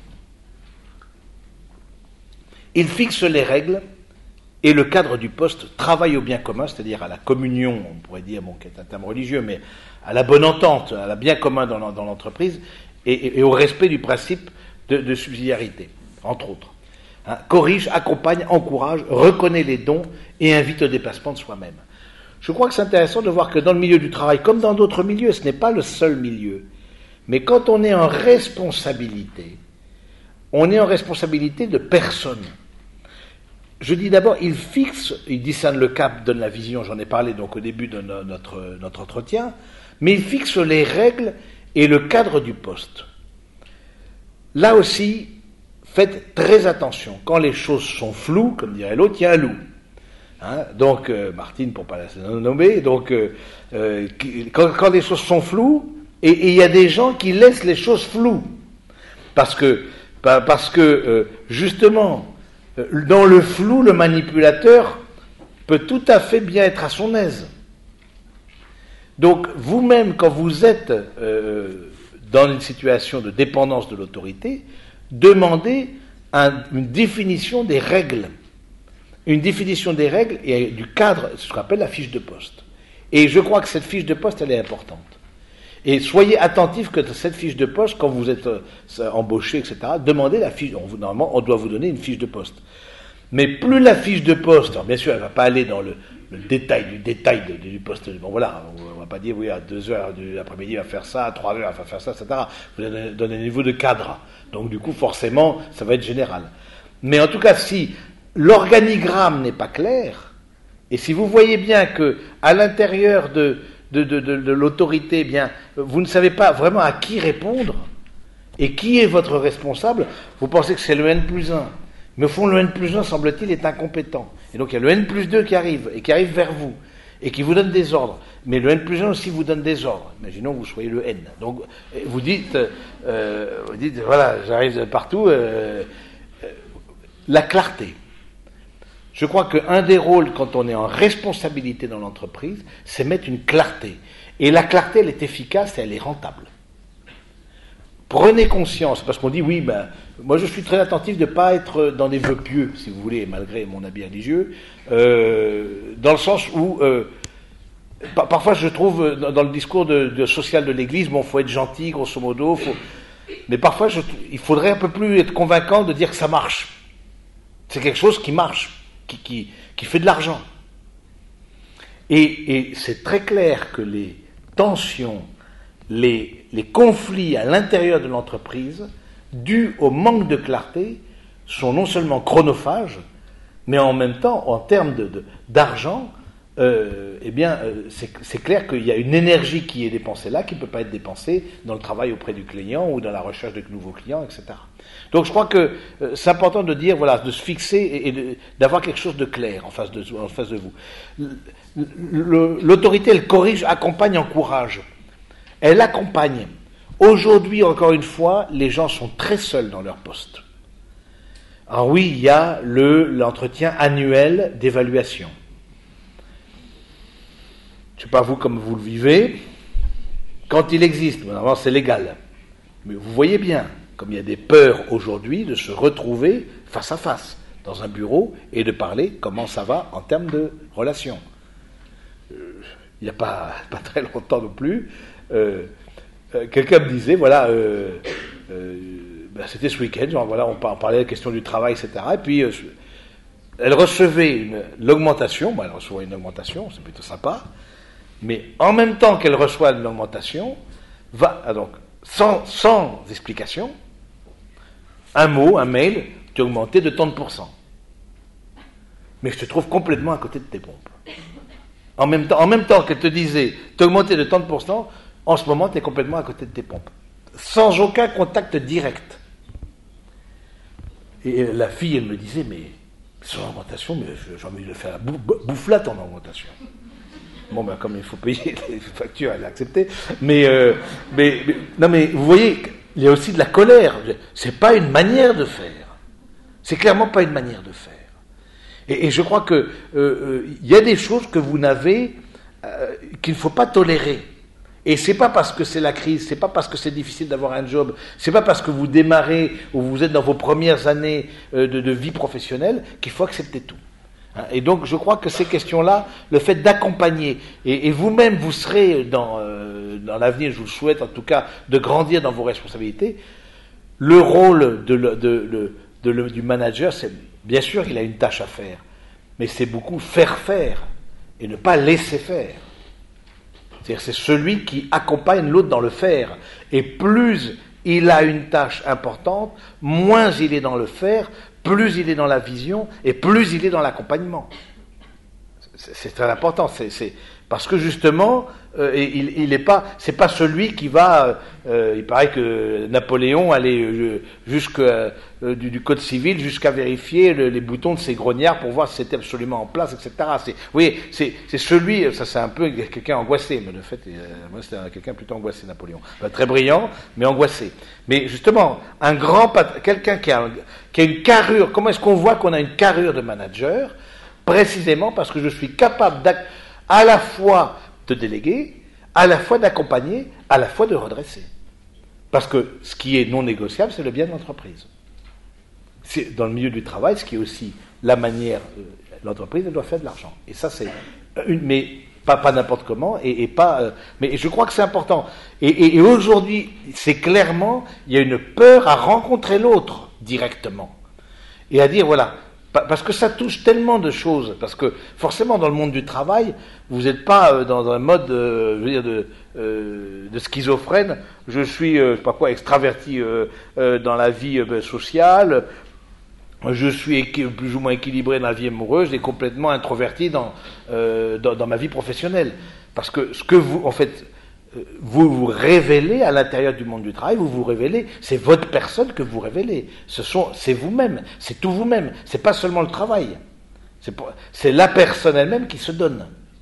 Il fixe les règles et le cadre du poste, travaille au bien commun, c'est-à-dire à la communion, on pourrait dire, bon, qui est un terme religieux, mais à la bonne entente, à la bien commun dans, dans l'entreprise, et, et, et au respect du principe de, de subsidiarité, entre autres. Hein, corrige, accompagne, encourage, reconnaît les dons et invite au dépassement de soi-même. Je crois que c'est intéressant de voir que dans le milieu du travail, comme dans d'autres milieux, ce n'est pas le seul milieu, mais quand on est en responsabilité, on est en responsabilité de personne. Je dis d'abord, il fixe, il discerne le cap, donne la vision, j'en ai parlé donc au début de no- notre, notre entretien, mais il fixe les règles et le cadre du poste. Là aussi, faites très attention. Quand les choses sont floues, comme dirait l'autre, il y a un loup. Hein, donc, euh, Martine, pour ne pas la nommer, donc, euh, euh, quand, quand les choses sont floues, et il y a des gens qui laissent les choses floues, parce que, parce que euh, justement, dans le flou, le manipulateur peut tout à fait bien être à son aise. Donc, vous-même, quand vous êtes euh, dans une situation de dépendance de l'autorité, demandez un, une définition des règles. Une définition des règles et du cadre, ce qu'on appelle la fiche de poste. Et je crois que cette fiche de poste, elle est importante. Et soyez attentifs que cette fiche de poste, quand vous êtes euh, embauché, et cetera, demandez la fiche. On, normalement, on doit vous donner une fiche de poste. Mais plus la fiche de poste, alors bien sûr, elle ne va pas aller dans le, le détail du détail de, du poste. Bon voilà, on ne va pas dire, oui, à deux heures de l'après-midi, il va faire ça, à trois heures, il va faire ça, et cetera. Vous allez donner un niveau de cadre. Donc du coup, forcément, ça va être général. Mais en tout cas, si l'organigramme n'est pas clair, et si vous voyez bien que à l'intérieur de, de, de, de, de l'autorité, eh bien, vous ne savez pas vraiment à qui répondre, et qui est votre responsable, vous pensez que c'est le N plus un. Mais au fond, le N plus un, semble-t-il, est incompétent. Et donc il y a le N plus deux qui arrive, et qui arrive vers vous, et qui vous donne des ordres. Mais le N plus un aussi vous donne des ordres. Imaginons que vous soyez le N. Donc vous dites, euh, vous dites voilà, j'arrive partout. Euh, euh, la clarté. Je crois qu'un des rôles, quand on est en responsabilité dans l'entreprise, c'est mettre une clarté. Et la clarté, elle est efficace et elle est rentable. Prenez conscience, parce qu'on dit, oui, ben, moi je suis très attentif de ne pas être dans des vœux pieux, si vous voulez, malgré mon habit religieux, euh, dans le sens où, euh, par, parfois je trouve, dans, dans le discours de, de social de l'Église, bon, il faut être gentil, grosso modo, faut, mais parfois je, il faudrait un peu plus être convaincant de dire que ça marche. C'est quelque chose qui marche, qui, qui, qui fait de l'argent. Et, et c'est très clair que les tensions, les, les conflits à l'intérieur de l'entreprise, dus au manque de clarté, sont non seulement chronophages, mais en même temps, en termes de, de, d'argent, euh, eh bien, euh, c'est, c'est clair qu'il y a une énergie qui est dépensée là, qui ne peut pas être dépensée dans le travail auprès du client ou dans la recherche de nouveaux clients, et cetera. Donc je crois que euh, c'est important de dire, voilà, de se fixer et, et de, d'avoir quelque chose de clair en face de, en face de vous. Le, l'autorité, elle corrige, accompagne, encourage. Elle accompagne. Aujourd'hui, encore une fois, les gens sont très seuls dans leur poste. Alors oui, il y a le, l'entretien annuel d'évaluation. Je ne sais pas vous comme vous le vivez. Quand il existe, normalement c'est légal. Mais vous voyez bien, comme il y a des peurs aujourd'hui de se retrouver face à face dans un bureau et de parler comment ça va en termes de relations. Euh, il n'y a pas, pas très longtemps non plus, euh, euh, quelqu'un me disait, voilà, euh, euh, ben c'était ce week-end, genre, voilà, on parlait de la question du travail, et cetera. Et puis, euh, elle recevait une, l'augmentation, bon, elle recevait une augmentation, c'est plutôt sympa, mais en même temps qu'elle reçoit une augmentation, va, ah, donc, sans, sans explication, un mot, un mail, tu as augmenté de tant de pourcents. Mais je te trouve complètement à côté de tes pompes. En même temps, en même temps qu'elle te disait, tu as augmenté de tant de pourcents, en ce moment, tu es complètement à côté de tes pompes. Sans aucun contact direct. Et la fille, elle me disait, mais son augmentation, mais j'ai envie de le faire, bouffe là ton augmentation. Bon, ben, comme il faut payer les factures, elle a accepté. Mais, euh, mais, mais, non, mais vous voyez, il y a aussi de la colère. C'est pas une manière de faire. C'est clairement pas une manière de faire. Et, et je crois que euh, euh, il y a des choses que vous n'avez, euh, qu'il ne faut pas tolérer. Et c'est pas parce que c'est la crise, c'est pas parce que c'est difficile d'avoir un job, c'est pas parce que vous démarrez ou vous êtes dans vos premières années euh, de, de vie professionnelle qu'il faut accepter tout. Et donc, je crois que ces questions-là, le fait d'accompagner, et, et vous-même, vous serez dans, euh, dans l'avenir, je vous le souhaite en tout cas, de grandir dans vos responsabilités, le rôle de, de, de, de, de, du manager, c'est, bien sûr, il a une tâche à faire, mais c'est beaucoup faire faire, et ne pas laisser faire. C'est-à-dire, c'est celui qui accompagne l'autre dans le faire, et plus il a une tâche importante, moins il est dans le faire, plus il est dans la vision et plus il est dans l'accompagnement. C'est, c'est très important. C'est, c'est parce que justement, euh, il, il est pas, c'est pas celui qui va. Euh, il paraît que Napoléon allait euh, jusque euh, du, du code civil jusqu'à vérifier le, les boutons de ses grognards pour voir si c'était absolument en place, et cetera. C'est, vous voyez, c'est, c'est celui. Ça, c'est un peu quelqu'un angoissé, mais de fait, euh, moi, c'était quelqu'un plutôt angoissé, Napoléon. Enfin, très brillant, mais angoissé. Mais justement, un grand, quelqu'un qui a, qui a une carrure. Comment est-ce qu'on voit qu'on a une carrure de manager? Précisément parce que je suis capable à la fois de déléguer, à la fois d'accompagner, à la fois de redresser. Parce que ce qui est non négociable, c'est le bien de l'entreprise. C'est dans le milieu du travail, ce qui est aussi la manière, euh, l'entreprise, elle doit faire de l'argent. Et ça, c'est une, mais pas, pas n'importe comment, et, et pas, euh, mais je crois que c'est important. Et, et, et aujourd'hui, c'est clairement, il y a une peur à rencontrer l'autre directement. Et à dire, voilà, parce que ça touche tellement de choses, parce que forcément dans le monde du travail, vous n'êtes pas euh, dans un mode euh, je veux dire de, euh, de schizophrène, je suis, euh, je sais pas quoi, extraverti euh, euh, dans la vie euh, sociale, je suis équi- plus ou moins équilibré dans la vie amoureuse et complètement introverti dans, euh, dans, dans ma vie professionnelle. Parce que ce que vous, en fait, vous vous révélez à l'intérieur du monde du travail, vous vous révélez, c'est votre personne que vous révélez. Ce sont, c'est vous-même, c'est tout vous-même. C'est pas seulement le travail. C'est, pour, c'est la personne elle-même qui se donne.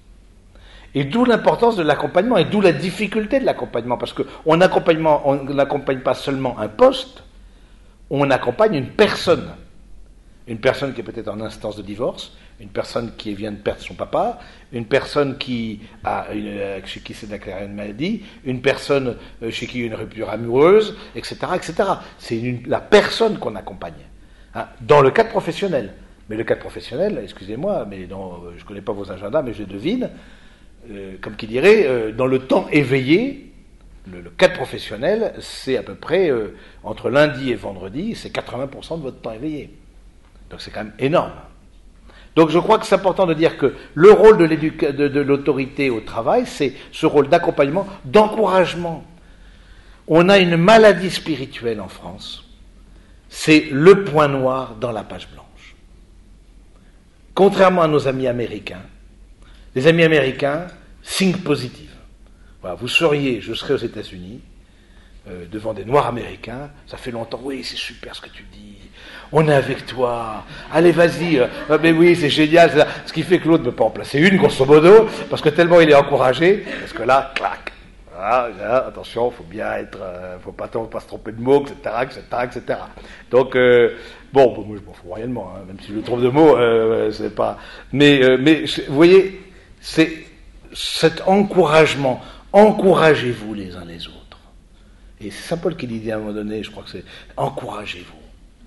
Et d'où l'importance de l'accompagnement et d'où la difficulté de l'accompagnement, parce que on accompagnement, on n'accompagne pas seulement un poste, on accompagne une personne. Une personne qui est peut-être en instance de divorce, une personne qui vient de perdre son papa, une personne qui a une, chez qui s'est déclaré une maladie, une personne chez qui il y a une rupture amoureuse, et cetera, et cetera. C'est une, la personne qu'on accompagne. Hein, dans le cadre professionnel. Mais le cadre professionnel, excusez-moi, mais dans, je ne connais pas vos agendas, mais je devine, euh, comme qui dirait, euh, dans le temps éveillé, le, le cadre professionnel, c'est à peu près, euh, entre lundi et vendredi, c'est quatre-vingts pour cent de votre temps éveillé. Donc c'est quand même énorme. Donc je crois que c'est important de dire que le rôle de, l'éduca- de, de l'autorité au travail, c'est ce rôle d'accompagnement, d'encouragement. On a une maladie spirituelle en France. C'est le point noir dans la page blanche. Contrairement à nos amis américains, les amis américains, think positive. Voilà, vous seriez, je serais aux États-Unis, euh, devant des Noirs américains, ça fait longtemps, oui, c'est super ce que tu dis, on est avec toi, allez, vas-y, euh, ah, mais oui, c'est génial, c'est ce qui fait que l'autre ne peut pas en placer une, grosso modo, parce que tellement il est encouragé, parce que là, clac, voilà, là, attention, il faut bien être, euh, faut pas, pas se tromper de mots, et cetera, et cetera, et cetera. Donc, euh, bon, bon, moi je m'en fous réellement, hein, même si je me trompe de mots, euh, c'est pas, mais, euh, mais, vous voyez, c'est cet encouragement, encouragez-vous les uns les autres. Et c'est Saint Paul qui dit à un moment donné, je crois que c'est encouragez-vous.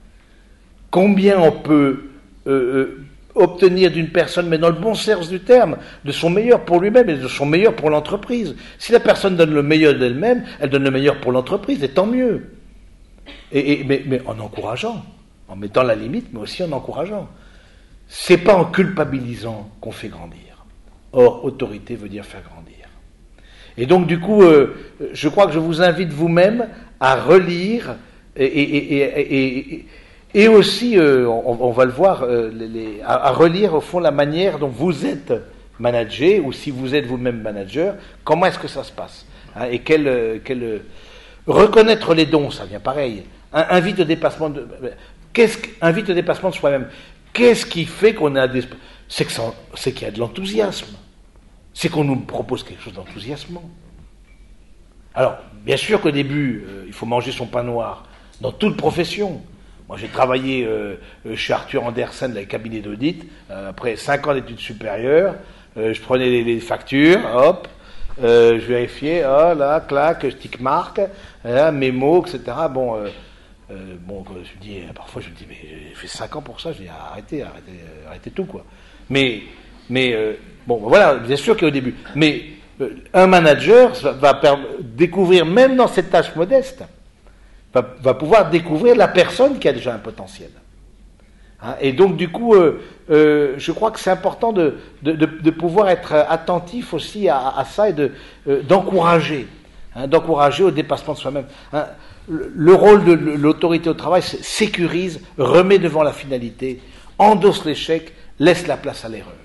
Combien on peut euh, euh, obtenir d'une personne, mais dans le bon sens du terme, de son meilleur pour lui-même et de son meilleur pour l'entreprise. Si la personne donne le meilleur d'elle-même, elle donne le meilleur pour l'entreprise, et tant mieux. Et, et, mais, mais en encourageant, en mettant la limite, mais aussi en encourageant. C'est pas en culpabilisant qu'on fait grandir. Or, autorité veut dire faire grandir. Et donc, du coup, euh, je crois que je vous invite vous-même à relire et, et, et, et, et aussi, euh, on, on va le voir, euh, les, les, à, à relire au fond la manière dont vous êtes manager, ou si vous êtes vous-même manager, comment est-ce que ça se passe, hein, et quel, quel reconnaître les dons, ça vient pareil. Un, invite au dépassement de, qu'est-ce invite au dépassement de soi-même. Qu'est-ce qui fait qu'on a des, c'est que ça, c'est qu'il y a de l'enthousiasme. C'est qu'on nous propose quelque chose d'enthousiasmant. Alors, bien sûr qu'au début, euh, il faut manger son pain noir, dans toute profession. Moi, j'ai travaillé euh, chez Arthur Andersen, dans les cabinets d'audit, euh, après cinq ans d'études supérieures, euh, je prenais les, les factures, hop, euh, je vérifiais, oh là, clac, je tic marque, hein, mes mots, et cetera. Bon, euh, euh, bon, je me dis, parfois je me dis, mais j'ai fait cinq ans pour ça, je dis, arrêtez, arrêtez, arrêtez tout, quoi. Mais, mais, euh, bon, voilà, bien sûr qu'au début. Mais euh, un manager va per- découvrir, même dans cette tâche modeste, va, va pouvoir découvrir la personne qui a déjà un potentiel. Hein, et donc, du coup, euh, euh, je crois que c'est important de, de, de, de pouvoir être attentif aussi à, à ça et de, euh, d'encourager, hein, d'encourager au dépassement de soi-même. Hein, le, le rôle de l'autorité au travail, c'est sécurise, remet devant la finalité, endosse l'échec, laisse la place à l'erreur.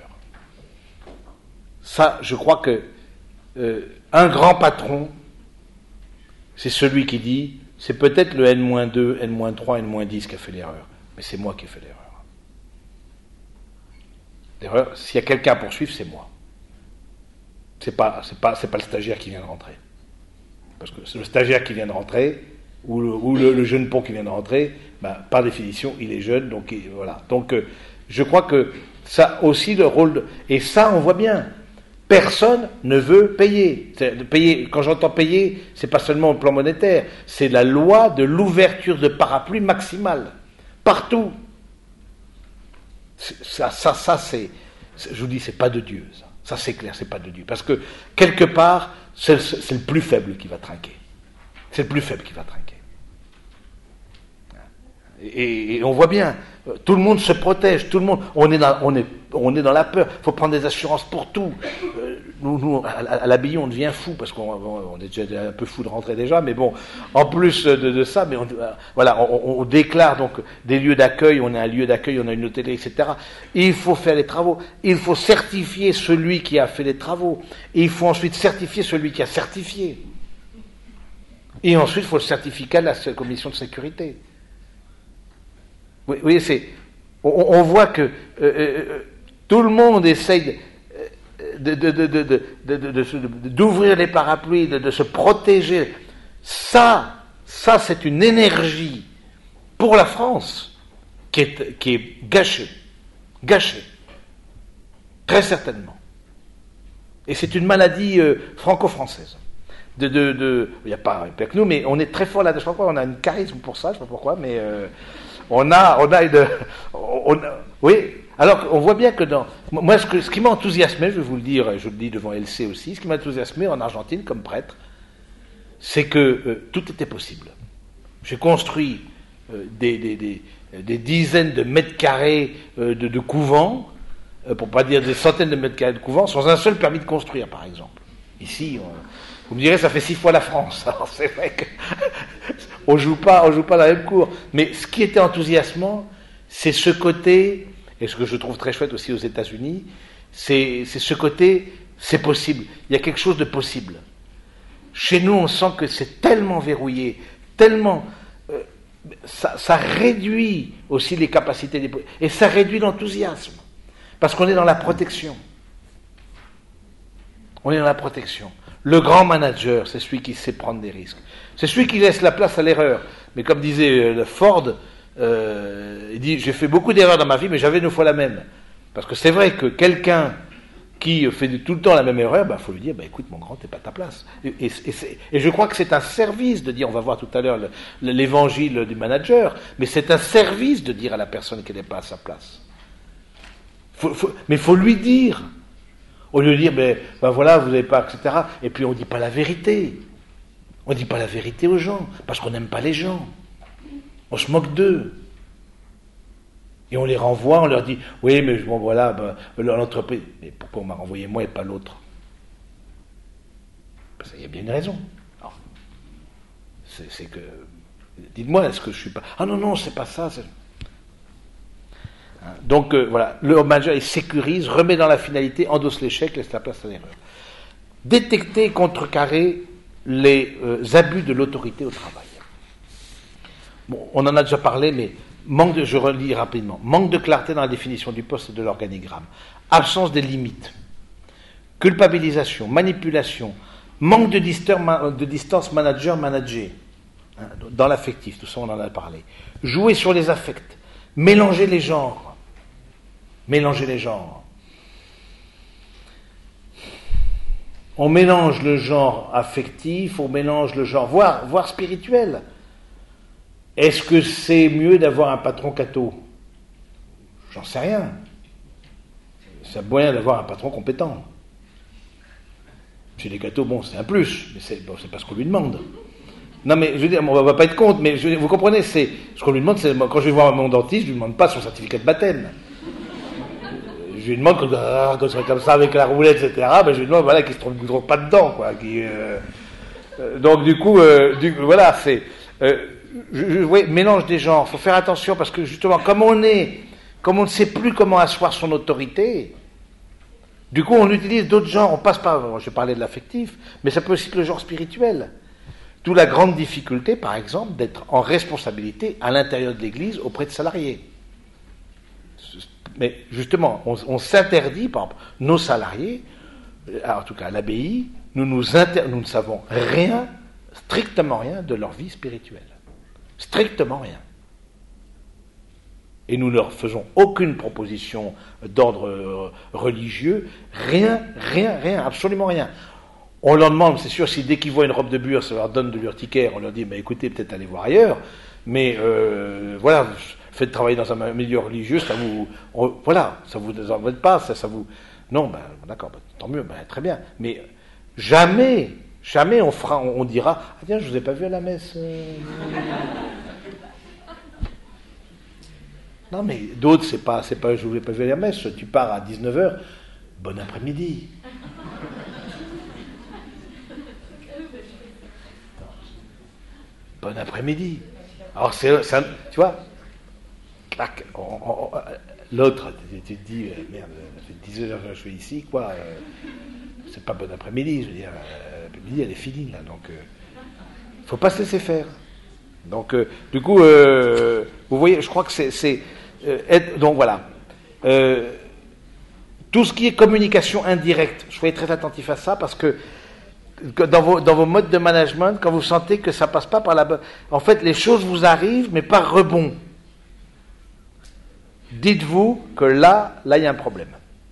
Ça, je crois que euh, un grand patron, c'est celui qui dit, c'est peut-être le N deux, N trois, N dix qui a fait l'erreur, mais c'est moi qui ai fait l'erreur. L'erreur, s'il y a quelqu'un à poursuivre, c'est moi. C'est pas, c'est pas, c'est pas le stagiaire qui vient de rentrer. Parce que c'est le stagiaire qui vient de rentrer, ou le, ou le, le jeune pont qui vient de rentrer, ben, par définition, il est jeune, donc il, voilà. Donc, euh, je crois que ça aussi le rôle de, et ça, on voit bien. Personne ne veut payer. payer. Quand j'entends payer, c'est pas seulement au plan monétaire, c'est la loi de l'ouverture de parapluie maximale. Partout. Ça, ça, ça c'est, je vous dis, c'est pas de Dieu, ça. Ça, c'est clair, c'est pas de Dieu. Parce que, quelque part, c'est, c'est le plus faible qui va trinquer. C'est le plus faible qui va trinquer. Et, et on voit bien, tout le monde se protège, tout le monde, on est dans, on est, on est dans la peur, il faut prendre des assurances pour tout. Euh, nous, nous à, à l'abbaye, on devient fou, parce qu'on on est déjà un peu fou de rentrer déjà, mais bon, en plus de, de ça, mais on, voilà, on, on déclare donc des lieux d'accueil, on a un lieu d'accueil, on a une hôtellerie, et cetera. Et il faut faire les travaux, il faut certifier celui qui a fait les travaux, et il faut ensuite certifier celui qui a certifié. Et ensuite, il faut le certificat de la commission de sécurité. Oui, oui, c'est. On, on voit que euh, euh, tout le monde essaye de, de, de, de, de, de, de, de, d'ouvrir les parapluies, de, de se protéger. Ça, ça, c'est une énergie pour la France qui est, qui est gâchée, gâchée, très certainement. Et c'est une maladie euh, franco-française. De, de, de, il n'y a pas pire que nous, mais on est très fort là-dedans. Je sais pas pourquoi, on a un charisme pour ça, je ne sais pas pourquoi, mais. Euh, On a, on a une, on a, oui. Alors, on voit bien que dans, moi, ce, que, ce qui m'a enthousiasmé, je vais vous le dire, je le dis devant L C aussi, ce qui m'a enthousiasmé en Argentine comme prêtre, c'est que euh, tout était possible. J'ai construit euh, des, des, des, des dizaines de mètres carrés euh, de, de couvents, euh, pour pas dire des centaines de mètres carrés de couvents, sans un seul permis de construire, par exemple. Ici, on, vous me direz, ça fait six fois la France. Alors c'est vrai que on joue pas, on joue pas la même cour. Mais ce qui était enthousiasmant, c'est ce côté, et ce que je trouve très chouette aussi aux États-Unis, c'est, c'est ce côté, c'est possible. Il y a quelque chose de possible. Chez nous, on sent que c'est tellement verrouillé, tellement, euh, ça, ça réduit aussi les capacités des, et ça réduit l'enthousiasme, parce qu'on est dans la protection. On est dans la protection. Le grand manager, c'est celui qui sait prendre des risques. C'est celui qui laisse la place à l'erreur. Mais comme disait euh, Ford, euh, il dit, j'ai fait beaucoup d'erreurs dans ma vie, mais j'avais une fois la même. Parce que c'est vrai que quelqu'un qui fait tout le temps la même erreur, il bah, faut lui dire, bah, écoute mon grand, t'es pas à ta place. Et, et, et, et je crois que c'est un service de dire, on va voir tout à l'heure le, l'évangile du manager, mais c'est un service de dire à la personne qu'elle n'est pas à sa place. Faut, faut, mais il faut lui dire. Au lieu de dire, ben, ben voilà, vous n'avez pas, et cetera. Et puis on ne dit pas la vérité. On ne dit pas la vérité aux gens, parce qu'on n'aime pas les gens. On se moque d'eux. Et on les renvoie, on leur dit, oui, mais bon, voilà, ben, l'entreprise. Mais pourquoi on m'a renvoyé moi et pas l'autre? Parce qu'il y a bien une raison. Alors, c'est, c'est que, dites-moi, est-ce que je suis pas. Ah non, non, c'est pas ça. C'est... Donc euh, voilà, le manager il sécurise, remet dans la finalité, endosse l'échec, laisse la place à l'erreur. Détecter et contrecarrer les euh, abus de l'autorité au travail. Bon, on en a déjà parlé, mais manque de, je relis rapidement, manque de clarté dans la définition du poste et de l'organigramme, absence des limites, culpabilisation, manipulation, manque de distance, de distance manager-manager, hein, dans l'affectif, tout ça on en a parlé. Jouer sur les affects, mélanger les genres. Mélanger les genres. On mélange le genre affectif, on mélange le genre, voire, voire spirituel. Est-ce que c'est mieux d'avoir un patron catho? J'en sais rien. C'est moyen d'avoir un patron compétent. Chez les cathos, bon, c'est un plus, mais c'est, bon, c'est pas ce qu'on lui demande. Non, mais je veux dire, on va pas être contre, mais je, vous comprenez, c'est ce qu'on lui demande, c'est quand je vais voir mon dentiste, je lui demande pas son certificat de baptême. Je lui demande, quand, ah, quand serait comme ça avec la roulette, et cetera, ben je lui demande, voilà, qu'il ne se trompe pas dedans, quoi. Qui, euh, euh, donc, du coup, euh, du, voilà, c'est. Euh, je, je, oui, mélange des genres, il faut faire attention, parce que justement, comme on est, comme on ne sait plus comment asseoir son autorité, du coup, on utilise d'autres genres, on passe par. Bon, je parlais de l'affectif, mais ça peut aussi être le genre spirituel. D'où la grande difficulté, par exemple, d'être en responsabilité à l'intérieur de l'Église auprès de salariés. Mais justement, on, on s'interdit, par exemple, nos salariés, en tout cas à l'A B I, nous, nous, inter, nous ne savons rien, strictement rien de leur vie spirituelle. Strictement rien. Et nous ne leur faisons aucune proposition d'ordre religieux, rien, rien, rien, absolument rien. On leur demande, c'est sûr, si dès qu'ils voient une robe de bure, ça leur donne de l'urticaire, on leur dit, bah, écoutez, peut-être allez voir ailleurs, mais euh, voilà, faites travailler dans un milieu religieux, ça vous, on, voilà, ça vous embête pas, ça, ça vous, non, ben d'accord, ben, tant mieux, ben, très bien, mais jamais, jamais on fera, on, on dira, ah tiens, je vous ai pas vu à la messe. Euh... non, mais d'autres, c'est pas, c'est pas, je vous ai pas vu à la messe, tu pars à dix-neuf heures, bon après-midi. Bon après-midi. Alors, c'est, c'est un, tu vois, clac, on, on, l'autre, tu te dis, merde, ça fait dix heures que je suis ici, quoi, euh, c'est pas bon après-midi, je veux dire, euh, l'après-midi, elle est finie, là, donc, il euh, faut pas se laisser faire. Donc, euh, du coup, euh, vous voyez, je crois que c'est, c'est euh, être, donc voilà, euh, tout ce qui est communication indirecte, soyez très attentifs à ça, parce que Dans vos, dans vos modes de management, quand vous sentez que ça passe pas par la bonne... En fait, les choses vous arrivent, mais par rebond. Dites-vous que là, là, il y a un problème.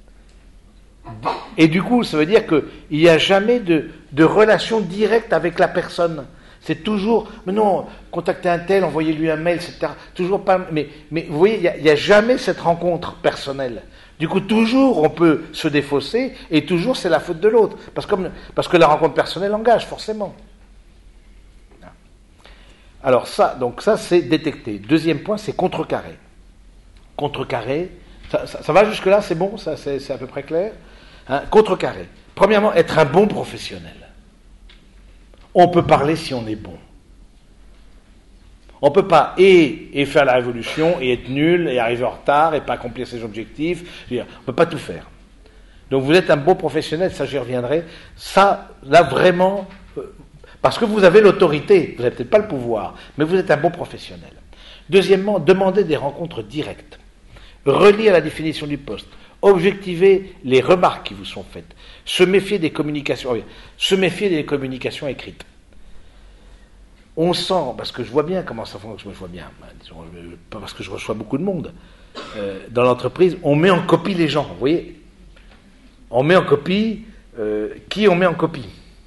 Et du coup, ça veut dire qu'il n'y a jamais de, de relation directe avec la personne. C'est toujours, mais non, contactez un tel, envoyez-lui un mail, et cetera. Toujours pas... Mais, mais vous voyez, il n'y a, a jamais cette rencontre personnelle. Du coup, toujours on peut se défausser et toujours c'est la faute de l'autre. Parce que, parce que la rencontre personnelle engage, forcément. Alors ça, donc ça c'est détecter. Deuxième point, c'est contrecarrer. Contrecarrer, ça, ça, ça va jusque-là, c'est bon, ça, c'est, c'est à peu près clair, hein. Contrecarrer. Premièrement, être un bon professionnel. On peut parler si on est bon. On ne peut pas et, et faire la révolution, et être nul, et arriver en retard, et pas accomplir ses objectifs. On ne peut pas tout faire. Donc vous êtes un bon professionnel, ça j'y reviendrai. Ça, là vraiment, parce que vous avez l'autorité, vous n'avez peut-être pas le pouvoir, mais vous êtes un bon professionnel. Deuxièmement, demandez des rencontres directes. Relire la définition du poste. Objectiver les remarques qui vous sont faites. Se méfier des communications, se méfier des communications écrites. On sent, parce que je vois bien comment ça fonctionne, je vois bien, disons, pas parce que je reçois beaucoup de monde, euh, dans l'entreprise, on met en copie les gens, vous voyez. On met en copie, euh, qui on met en copie?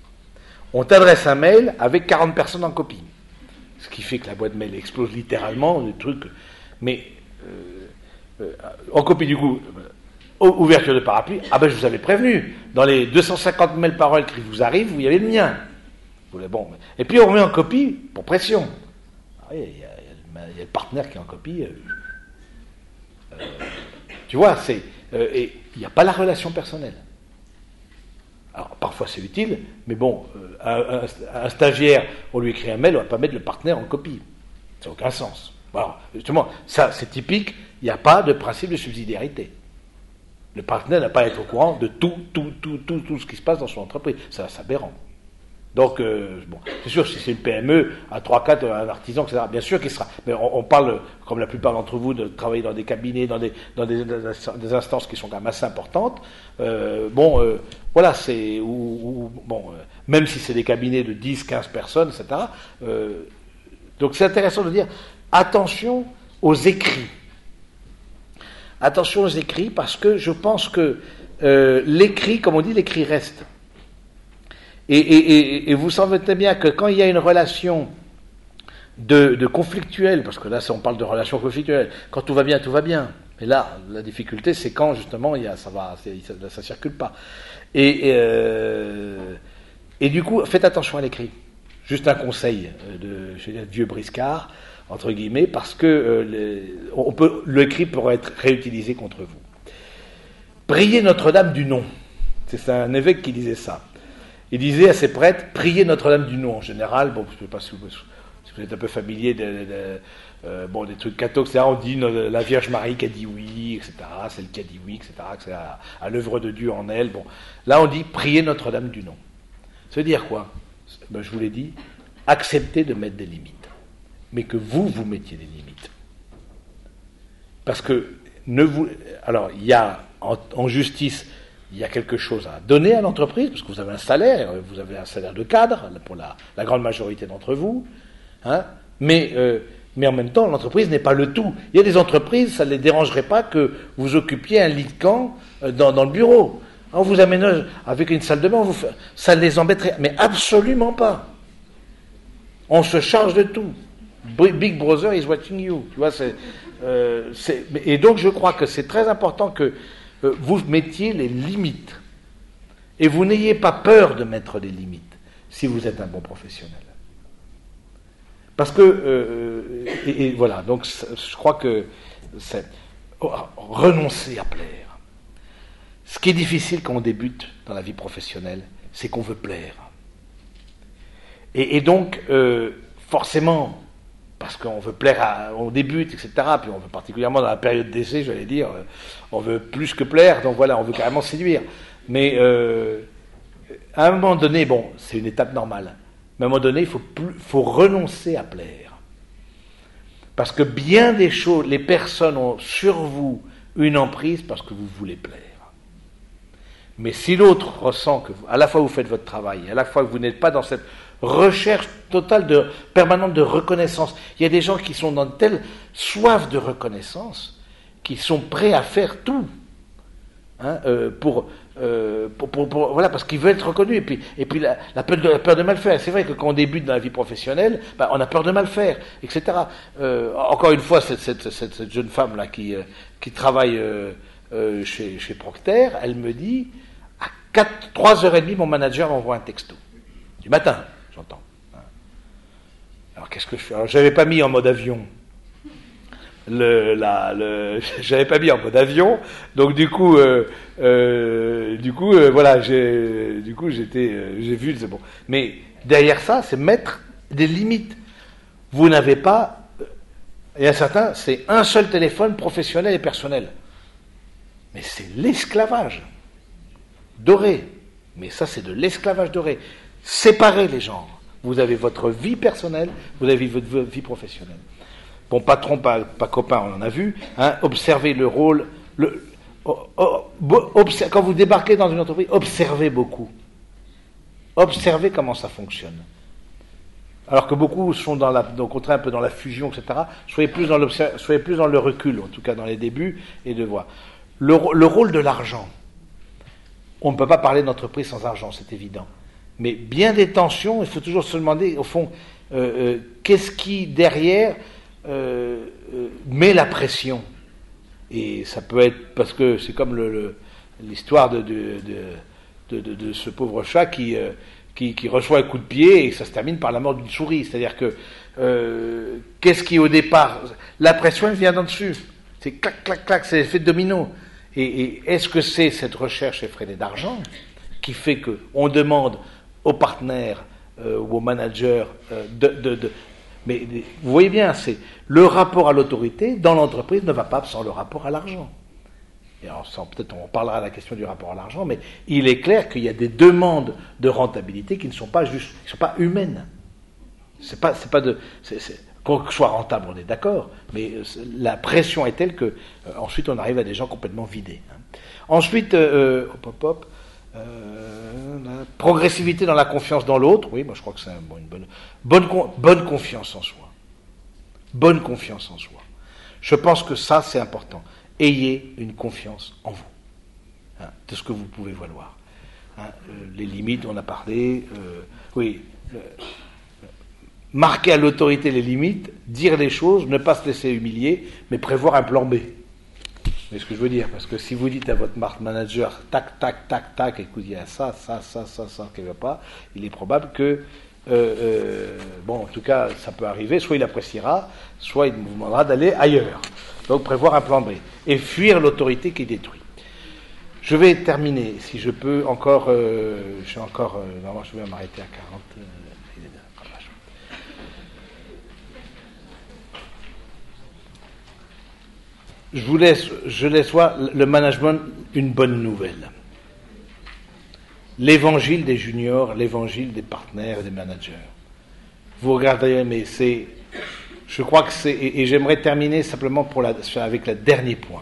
On t'adresse un mail avec quarante personnes en copie. Ce qui fait que la boîte mail explose littéralement, des trucs, mais euh, euh, en copie du coup, euh, ouverture de parapluie, ah ben je vous avais prévenu, dans les deux cent cinquante mails paroles qui vous arrivent, vous y avez le mien. Bon, et puis on remet en copie pour pression. Il y, y, y a le partenaire qui est en copie. Euh, euh, tu vois, c'est, euh, et il n'y a pas la relation personnelle. Alors parfois c'est utile, mais bon, euh, un, un, un stagiaire, on lui écrit un mail, on ne va pas mettre le partenaire en copie. Ça n'a aucun sens. Alors, justement, ça c'est typique, il n'y a pas de principe de subsidiarité. Le partenaire n'a pas à être au courant de tout, tout, tout, tout, tout ce qui se passe dans son entreprise. Ça, c'est aberrant. Donc, euh, bon, c'est sûr, si c'est une P M E, à trois quatre, un artisan, et cetera, bien sûr qu'il sera. Mais on, on parle, comme la plupart d'entre vous, de travailler dans des cabinets, dans des, dans des, des instances qui sont quand même assez importantes. Euh, bon, euh, voilà, c'est. Ou, ou, bon, euh, même si c'est des cabinets de dix, quinze personnes, et cetera. Euh, donc, c'est intéressant de dire attention aux écrits. Attention aux écrits, parce que je pense que euh, l'écrit, comme on dit, l'écrit reste. Et, et, et, et vous savez bien que quand il y a une relation de, de conflictuelle, parce que là on parle de relation conflictuelle, quand tout va bien, tout va bien. Mais là, la difficulté, c'est quand justement il y a, ça va, ça, ça circule pas. Et, et, euh, et du coup, faites attention à l'écrit. Juste un conseil de, je vais dire, vieux briscard entre guillemets, parce que euh, les, on peut, l'écrit pourrait être réutilisé contre vous. Priez Notre-Dame du nom. C'est un évêque qui disait ça. Il disait à ses prêtres, priez Notre-Dame du nom. En général, bon, je ne sais pas si vous, si vous êtes un peu familier de, de, de euh, bon, des trucs cathos, et cetera. On dit no, la Vierge Marie qui a dit oui, et cetera. Celle qui a dit oui, et cetera. Que c'est à, à l'œuvre de Dieu en elle. Bon, là, on dit priez Notre-Dame du nom. Ça veut dire quoi? Ben, je vous l'ai dit, acceptez de mettre des limites, mais que vous vous mettiez des limites. Parce que ne vous, alors il y a en, en justice. Il y a quelque chose à donner à l'entreprise, parce que vous avez un salaire, vous avez un salaire de cadre, pour la, la grande majorité d'entre vous, hein, mais, euh, mais en même temps, l'entreprise n'est pas le tout. Il y a des entreprises, ça ne les dérangerait pas que vous occupiez un lit de camp dans, dans le bureau. On vous aménage avec une salle de bain, vous, ça les embêterait, mais absolument pas. On se charge de tout. Big Brother is watching you. Tu vois, c'est, euh, c'est, et donc je crois que c'est très important que vous mettiez les limites. Et vous n'ayez pas peur de mettre des limites si vous êtes un bon professionnel. Parce que, euh, et, et voilà, donc je crois que c'est oh, renoncer à plaire. Ce qui est difficile quand on débute dans la vie professionnelle, c'est qu'on veut plaire. Et, et donc, euh, forcément, parce qu'on veut plaire, à, on débute, et cetera, puis on veut particulièrement dans la période d'essai, j'allais dire, euh, on veut plus que plaire, donc voilà, on veut carrément séduire. Mais euh, à un moment donné, bon, c'est une étape normale, mais à un moment donné, il faut, plus, faut renoncer à plaire. Parce que bien des choses, les personnes ont sur vous une emprise parce que vous voulez plaire. Mais si l'autre ressent que vous, à la fois vous faites votre travail, et à la fois que vous n'êtes pas dans cette recherche totale, de, permanente de reconnaissance. Il y a des gens qui sont dans telle soif de reconnaissance qu'ils sont prêts à faire tout, hein, euh, pour, euh, pour, pour, pour, voilà, parce qu'ils veulent être reconnus. Et puis, et puis la, la, peur de, la peur de mal faire. C'est vrai que quand on débute dans la vie professionnelle, ben, on a peur de mal faire, et cetera. Euh, encore une fois, cette, cette, cette, cette jeune femme là qui, euh, qui travaille euh, euh, chez, chez Procter, elle me dit à trois heures trente, mon manager m'envoie un texto du matin. J'entends. Alors qu'est-ce que je fais? Alors j'avais pas mis en mode avion. Le, la, le, j'avais pas mis en mode avion, donc du coup, euh, euh, du coup, euh, voilà, j'ai, du coup, j'étais, euh, j'ai vu, c'est bon. Mais derrière ça, c'est mettre des limites. Vous n'avez pas, et à certains, c'est un seul téléphone professionnel et personnel. Mais c'est l'esclavage doré. Mais ça, c'est de l'esclavage doré. Séparez les genres. Vous avez votre vie personnelle, vous avez votre vie professionnelle. Bon, patron, pas, pas copain, on en a vu. Hein, observez le rôle. Le, oh, oh, observe, quand vous débarquez dans une entreprise, observez beaucoup. Observez comment ça fonctionne. Alors que beaucoup sont dans la, au contraire un peu dans la fusion, et cetera. Soyez plus dans soyez plus dans le recul, en tout cas dans les débuts, et de voir. Le, le rôle de l'argent. On ne peut pas parler d'entreprise sans argent, c'est évident. Mais bien des tensions, il faut toujours se demander, au fond, euh, euh, qu'est-ce qui, derrière, euh, euh, met la pression. Et ça peut être, parce que c'est comme le, le, l'histoire de, de, de, de, de ce pauvre chat qui, euh, qui, qui reçoit un coup de pied et ça se termine par la mort d'une souris. C'est-à-dire que, euh, qu'est-ce qui, au départ, la pression, elle vient d'en dessus. C'est clac, clac, clac, c'est l'effet de domino. Et, et est-ce que c'est cette recherche effrénée d'argent qui fait qu'on demande aux partenaires euh, ou aux managers euh, de, de, de... Mais vous voyez bien, c'est le rapport à l'autorité dans l'entreprise ne va pas sans le rapport à l'argent. Et alors, sans, peut-être on parlera de la question du rapport à l'argent, mais il est clair qu'il y a des demandes de rentabilité qui ne sont pas juste, qui ne sont pas humaines. C'est pas, c'est pas de... C'est, c'est, qu'on soit rentable, on est d'accord, mais la pression est telle que euh, ensuite on arrive à des gens complètement vidés. Hein. Ensuite, euh, hop, hop, hop, euh, la progressivité dans la confiance dans l'autre. Oui, moi je crois que c'est un, bon, une bonne, bonne, bonne confiance en soi. Bonne confiance en soi. Je pense que ça c'est important. Ayez une confiance en vous, hein, de ce que vous pouvez valoir. Hein, euh, les limites, on a parlé. Euh, oui. Euh, Marquer à l'autorité les limites, dire les choses, ne pas se laisser humilier, mais prévoir un plan B. C'est ce que je veux dire, parce que si vous dites à votre manager, tac, tac, tac, tac, écoute, il y a ça, ça, ça, ça, ça qui ne va pas, il est probable que, euh, euh, bon, en tout cas, ça peut arriver, soit il appréciera, soit il vous demandera d'aller ailleurs. Donc prévoir un plan B. Et fuir l'autorité qui détruit. Je vais terminer, si je peux, encore, euh, je suis encore, euh, normalement je vais m'arrêter à quarante. Euh, Je vous laisse, je laisse voir le management une bonne nouvelle. L'évangile des juniors, l'évangile des partenaires et des managers. Vous regarderez, mais c'est, je crois que c'est, et, et j'aimerais terminer simplement pour la, avec le dernier point.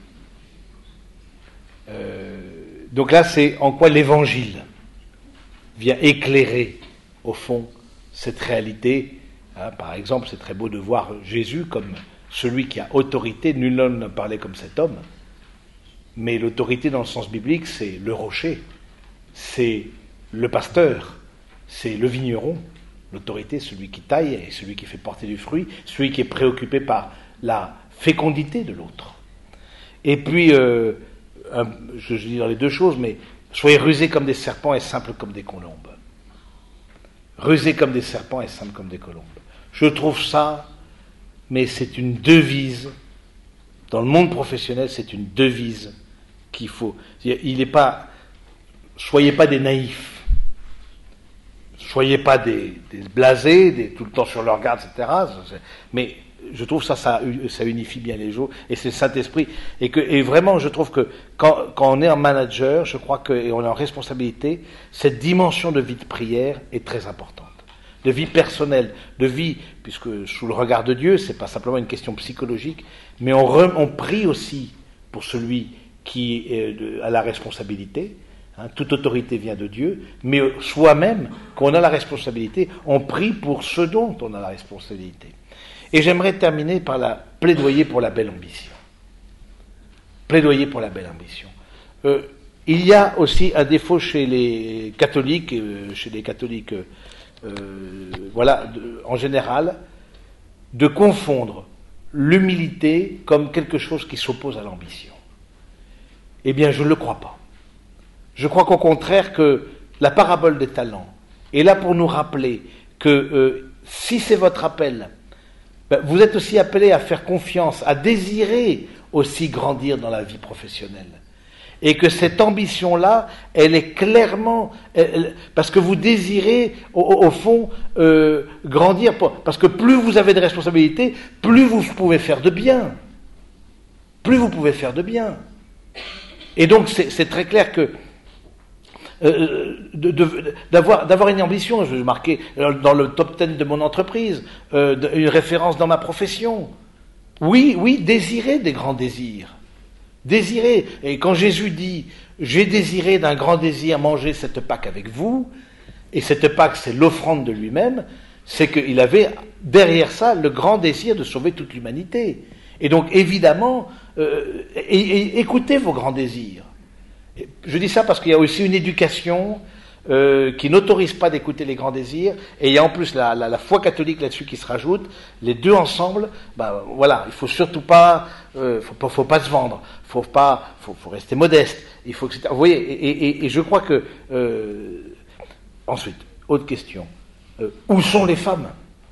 Euh, donc là, c'est en quoi l'évangile vient éclairer, au fond, cette réalité. Hein, par exemple, c'est très beau de voir Jésus comme celui qui a autorité, nul homme ne parlait comme cet homme, mais l'autorité dans le sens biblique, c'est le rocher, c'est le pasteur, c'est le vigneron. L'autorité, celui qui taille et celui qui fait porter du fruit, celui qui est préoccupé par la fécondité de l'autre. Et puis, euh, un, je, je dis dans les deux choses, mais soyez rusés comme des serpents et simples comme des colombes. Rusés comme des serpents et simples comme des colombes. Je trouve ça... Mais c'est une devise, dans le monde professionnel, c'est une devise qu'il faut. Il n'est pas, soyez pas des naïfs, soyez pas des, des blasés, des, tout le temps sur leur garde, et cetera. Mais je trouve ça, ça, ça unifie bien les gens, et c'est le Saint-Esprit. Et, que, et vraiment, je trouve que quand, quand on est un manager, je crois qu'on est en responsabilité, cette dimension de vie de prière est très importante. De vie personnelle, de vie, puisque sous le regard de Dieu, c'est pas simplement une question psychologique, mais on, re, on prie aussi pour celui qui est de, a la responsabilité. Hein, toute autorité vient de Dieu, mais soi-même, quand on a la responsabilité, on prie pour ce dont on a la responsabilité. Et j'aimerais terminer par la plaidoyer pour la belle ambition. Plaidoyer pour la belle ambition. Euh, il y a aussi un défaut chez les catholiques, euh, chez les catholiques. Euh, Euh, voilà, de, en général, de confondre l'humilité comme quelque chose qui s'oppose à l'ambition. Eh bien, je ne le crois pas. Je crois qu'au contraire que la parabole des talents est là pour nous rappeler que euh, si c'est votre appel, ben, vous êtes aussi appelé à faire confiance, à désirer aussi grandir dans la vie professionnelle. Et que cette ambition-là, elle est clairement... Elle, parce que vous désirez, au, au fond, euh, grandir. Pour, parce que plus vous avez de responsabilités, plus vous pouvez faire de bien. Plus vous pouvez faire de bien. Et donc, c'est, c'est très clair que euh, de, de, d'avoir, d'avoir une ambition, je vais marquer dans le top dix de mon entreprise, euh, une référence dans ma profession. Oui, oui, désirer des grands désirs. Désirer. Et quand Jésus dit « J'ai désiré d'un grand désir manger cette Pâque avec vous », et cette Pâque, c'est l'offrande de lui-même, c'est qu'il avait derrière ça le grand désir de sauver toute l'humanité. Et donc, évidemment, euh, et, et, écoutez vos grands désirs. Je dis ça parce qu'il y a aussi une éducation euh, qui n'autorise pas d'écouter les grands désirs, et il y a en plus la, la, la foi catholique là-dessus qui se rajoute. Les deux ensemble, ben voilà, il faut surtout pas, euh, faut pas, faut pas se vendre, faut pas, faut, faut rester modeste. Il faut que c'est, vous voyez, et, et, et je crois que euh, ensuite, autre question, euh, où sont les femmes?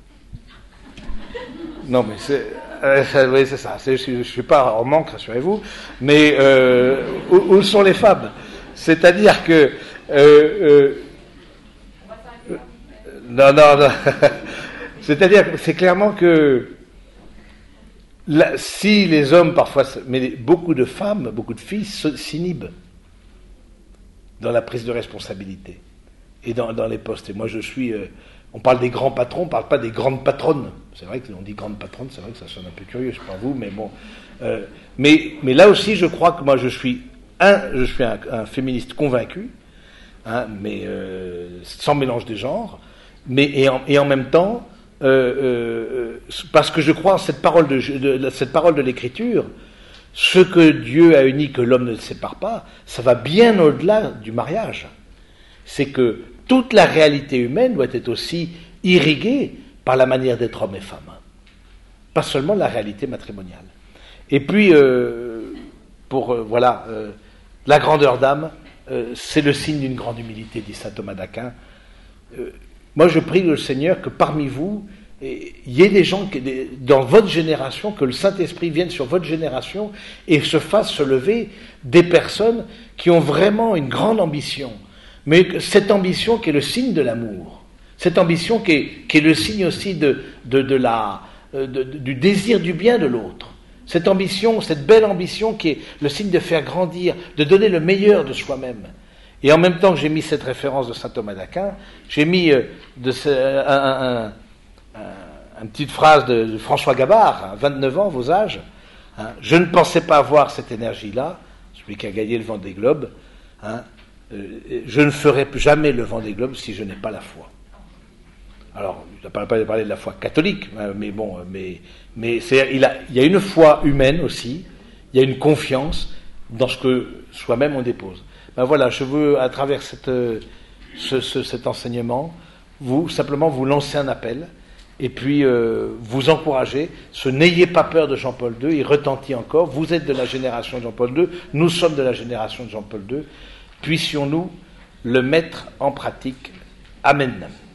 Non mais c'est Euh, oui, c'est ça. C'est, je ne suis pas en manque, rassurez-vous. Mais euh, où, où sont les femmes? C'est-à-dire que... Euh, euh, non, non, non. C'est-à-dire que c'est clairement que là, si les hommes, parfois... Mais beaucoup de femmes, beaucoup de filles s'inhibent dans la prise de responsabilité et dans, dans les postes. Et moi, je suis... Euh, on parle des grands patrons, on ne parle pas des grandes patronnes. C'est vrai qu'on dit grande patronne, c'est vrai que ça sonne un peu curieux, je sais pas vous, mais bon. Euh, mais, mais là aussi, je crois que moi, je suis un, je suis un, un féministe convaincu, hein, mais euh, sans mélange des genres, mais et en, et en même temps, euh, euh, parce que je crois en cette parole de, de cette parole de l'Écriture, ce que Dieu a uni, que l'homme ne sépare pas, ça va bien au-delà du mariage. C'est que toute la réalité humaine doit être aussi irriguée par la manière d'être homme et femme. Pas seulement la réalité matrimoniale. Et puis, euh, pour, euh, voilà, euh, la grandeur d'âme, euh, c'est le signe d'une grande humilité, dit saint Thomas d'Aquin. Euh, moi, je prie le Seigneur que parmi vous, il y ait des gens, qui, des, dans votre génération, que le Saint-Esprit vienne sur votre génération et se fasse se lever des personnes qui ont vraiment une grande ambition. Mais cette ambition qui est le signe de l'amour, cette ambition qui est, qui est le signe aussi de, de, de la, de, de, du désir du bien de l'autre, cette ambition, cette belle ambition qui est le signe de faire grandir, de donner le meilleur de soi-même. Et en même temps que j'ai mis cette référence de saint Thomas d'Aquin, j'ai mis euh, de ce, un, un, un, une petite phrase de, de François Gabard, hein, vingt-neuf ans, vos âges, hein, je ne pensais pas avoir cette énergie-là, celui qui a gagné le Vendée Globe, hein, Euh, je ne ferai jamais le Vendée Globe si je n'ai pas la foi. Alors, je ne parle pas de parler de la foi catholique, mais bon, mais, mais c'est, il, a, il y a une foi humaine aussi, il y a une confiance dans ce que soi-même on dépose. Ben voilà, je veux, à travers cette, ce, ce, cet enseignement, vous, simplement vous lancer un appel, et puis euh, vous encourager, ce n'ayez pas peur de Jean-Paul deux, il retentit encore, vous êtes de la génération de Jean-Paul deux, nous sommes de la génération de Jean-Paul deux, puissions-nous le mettre en pratique. Amen.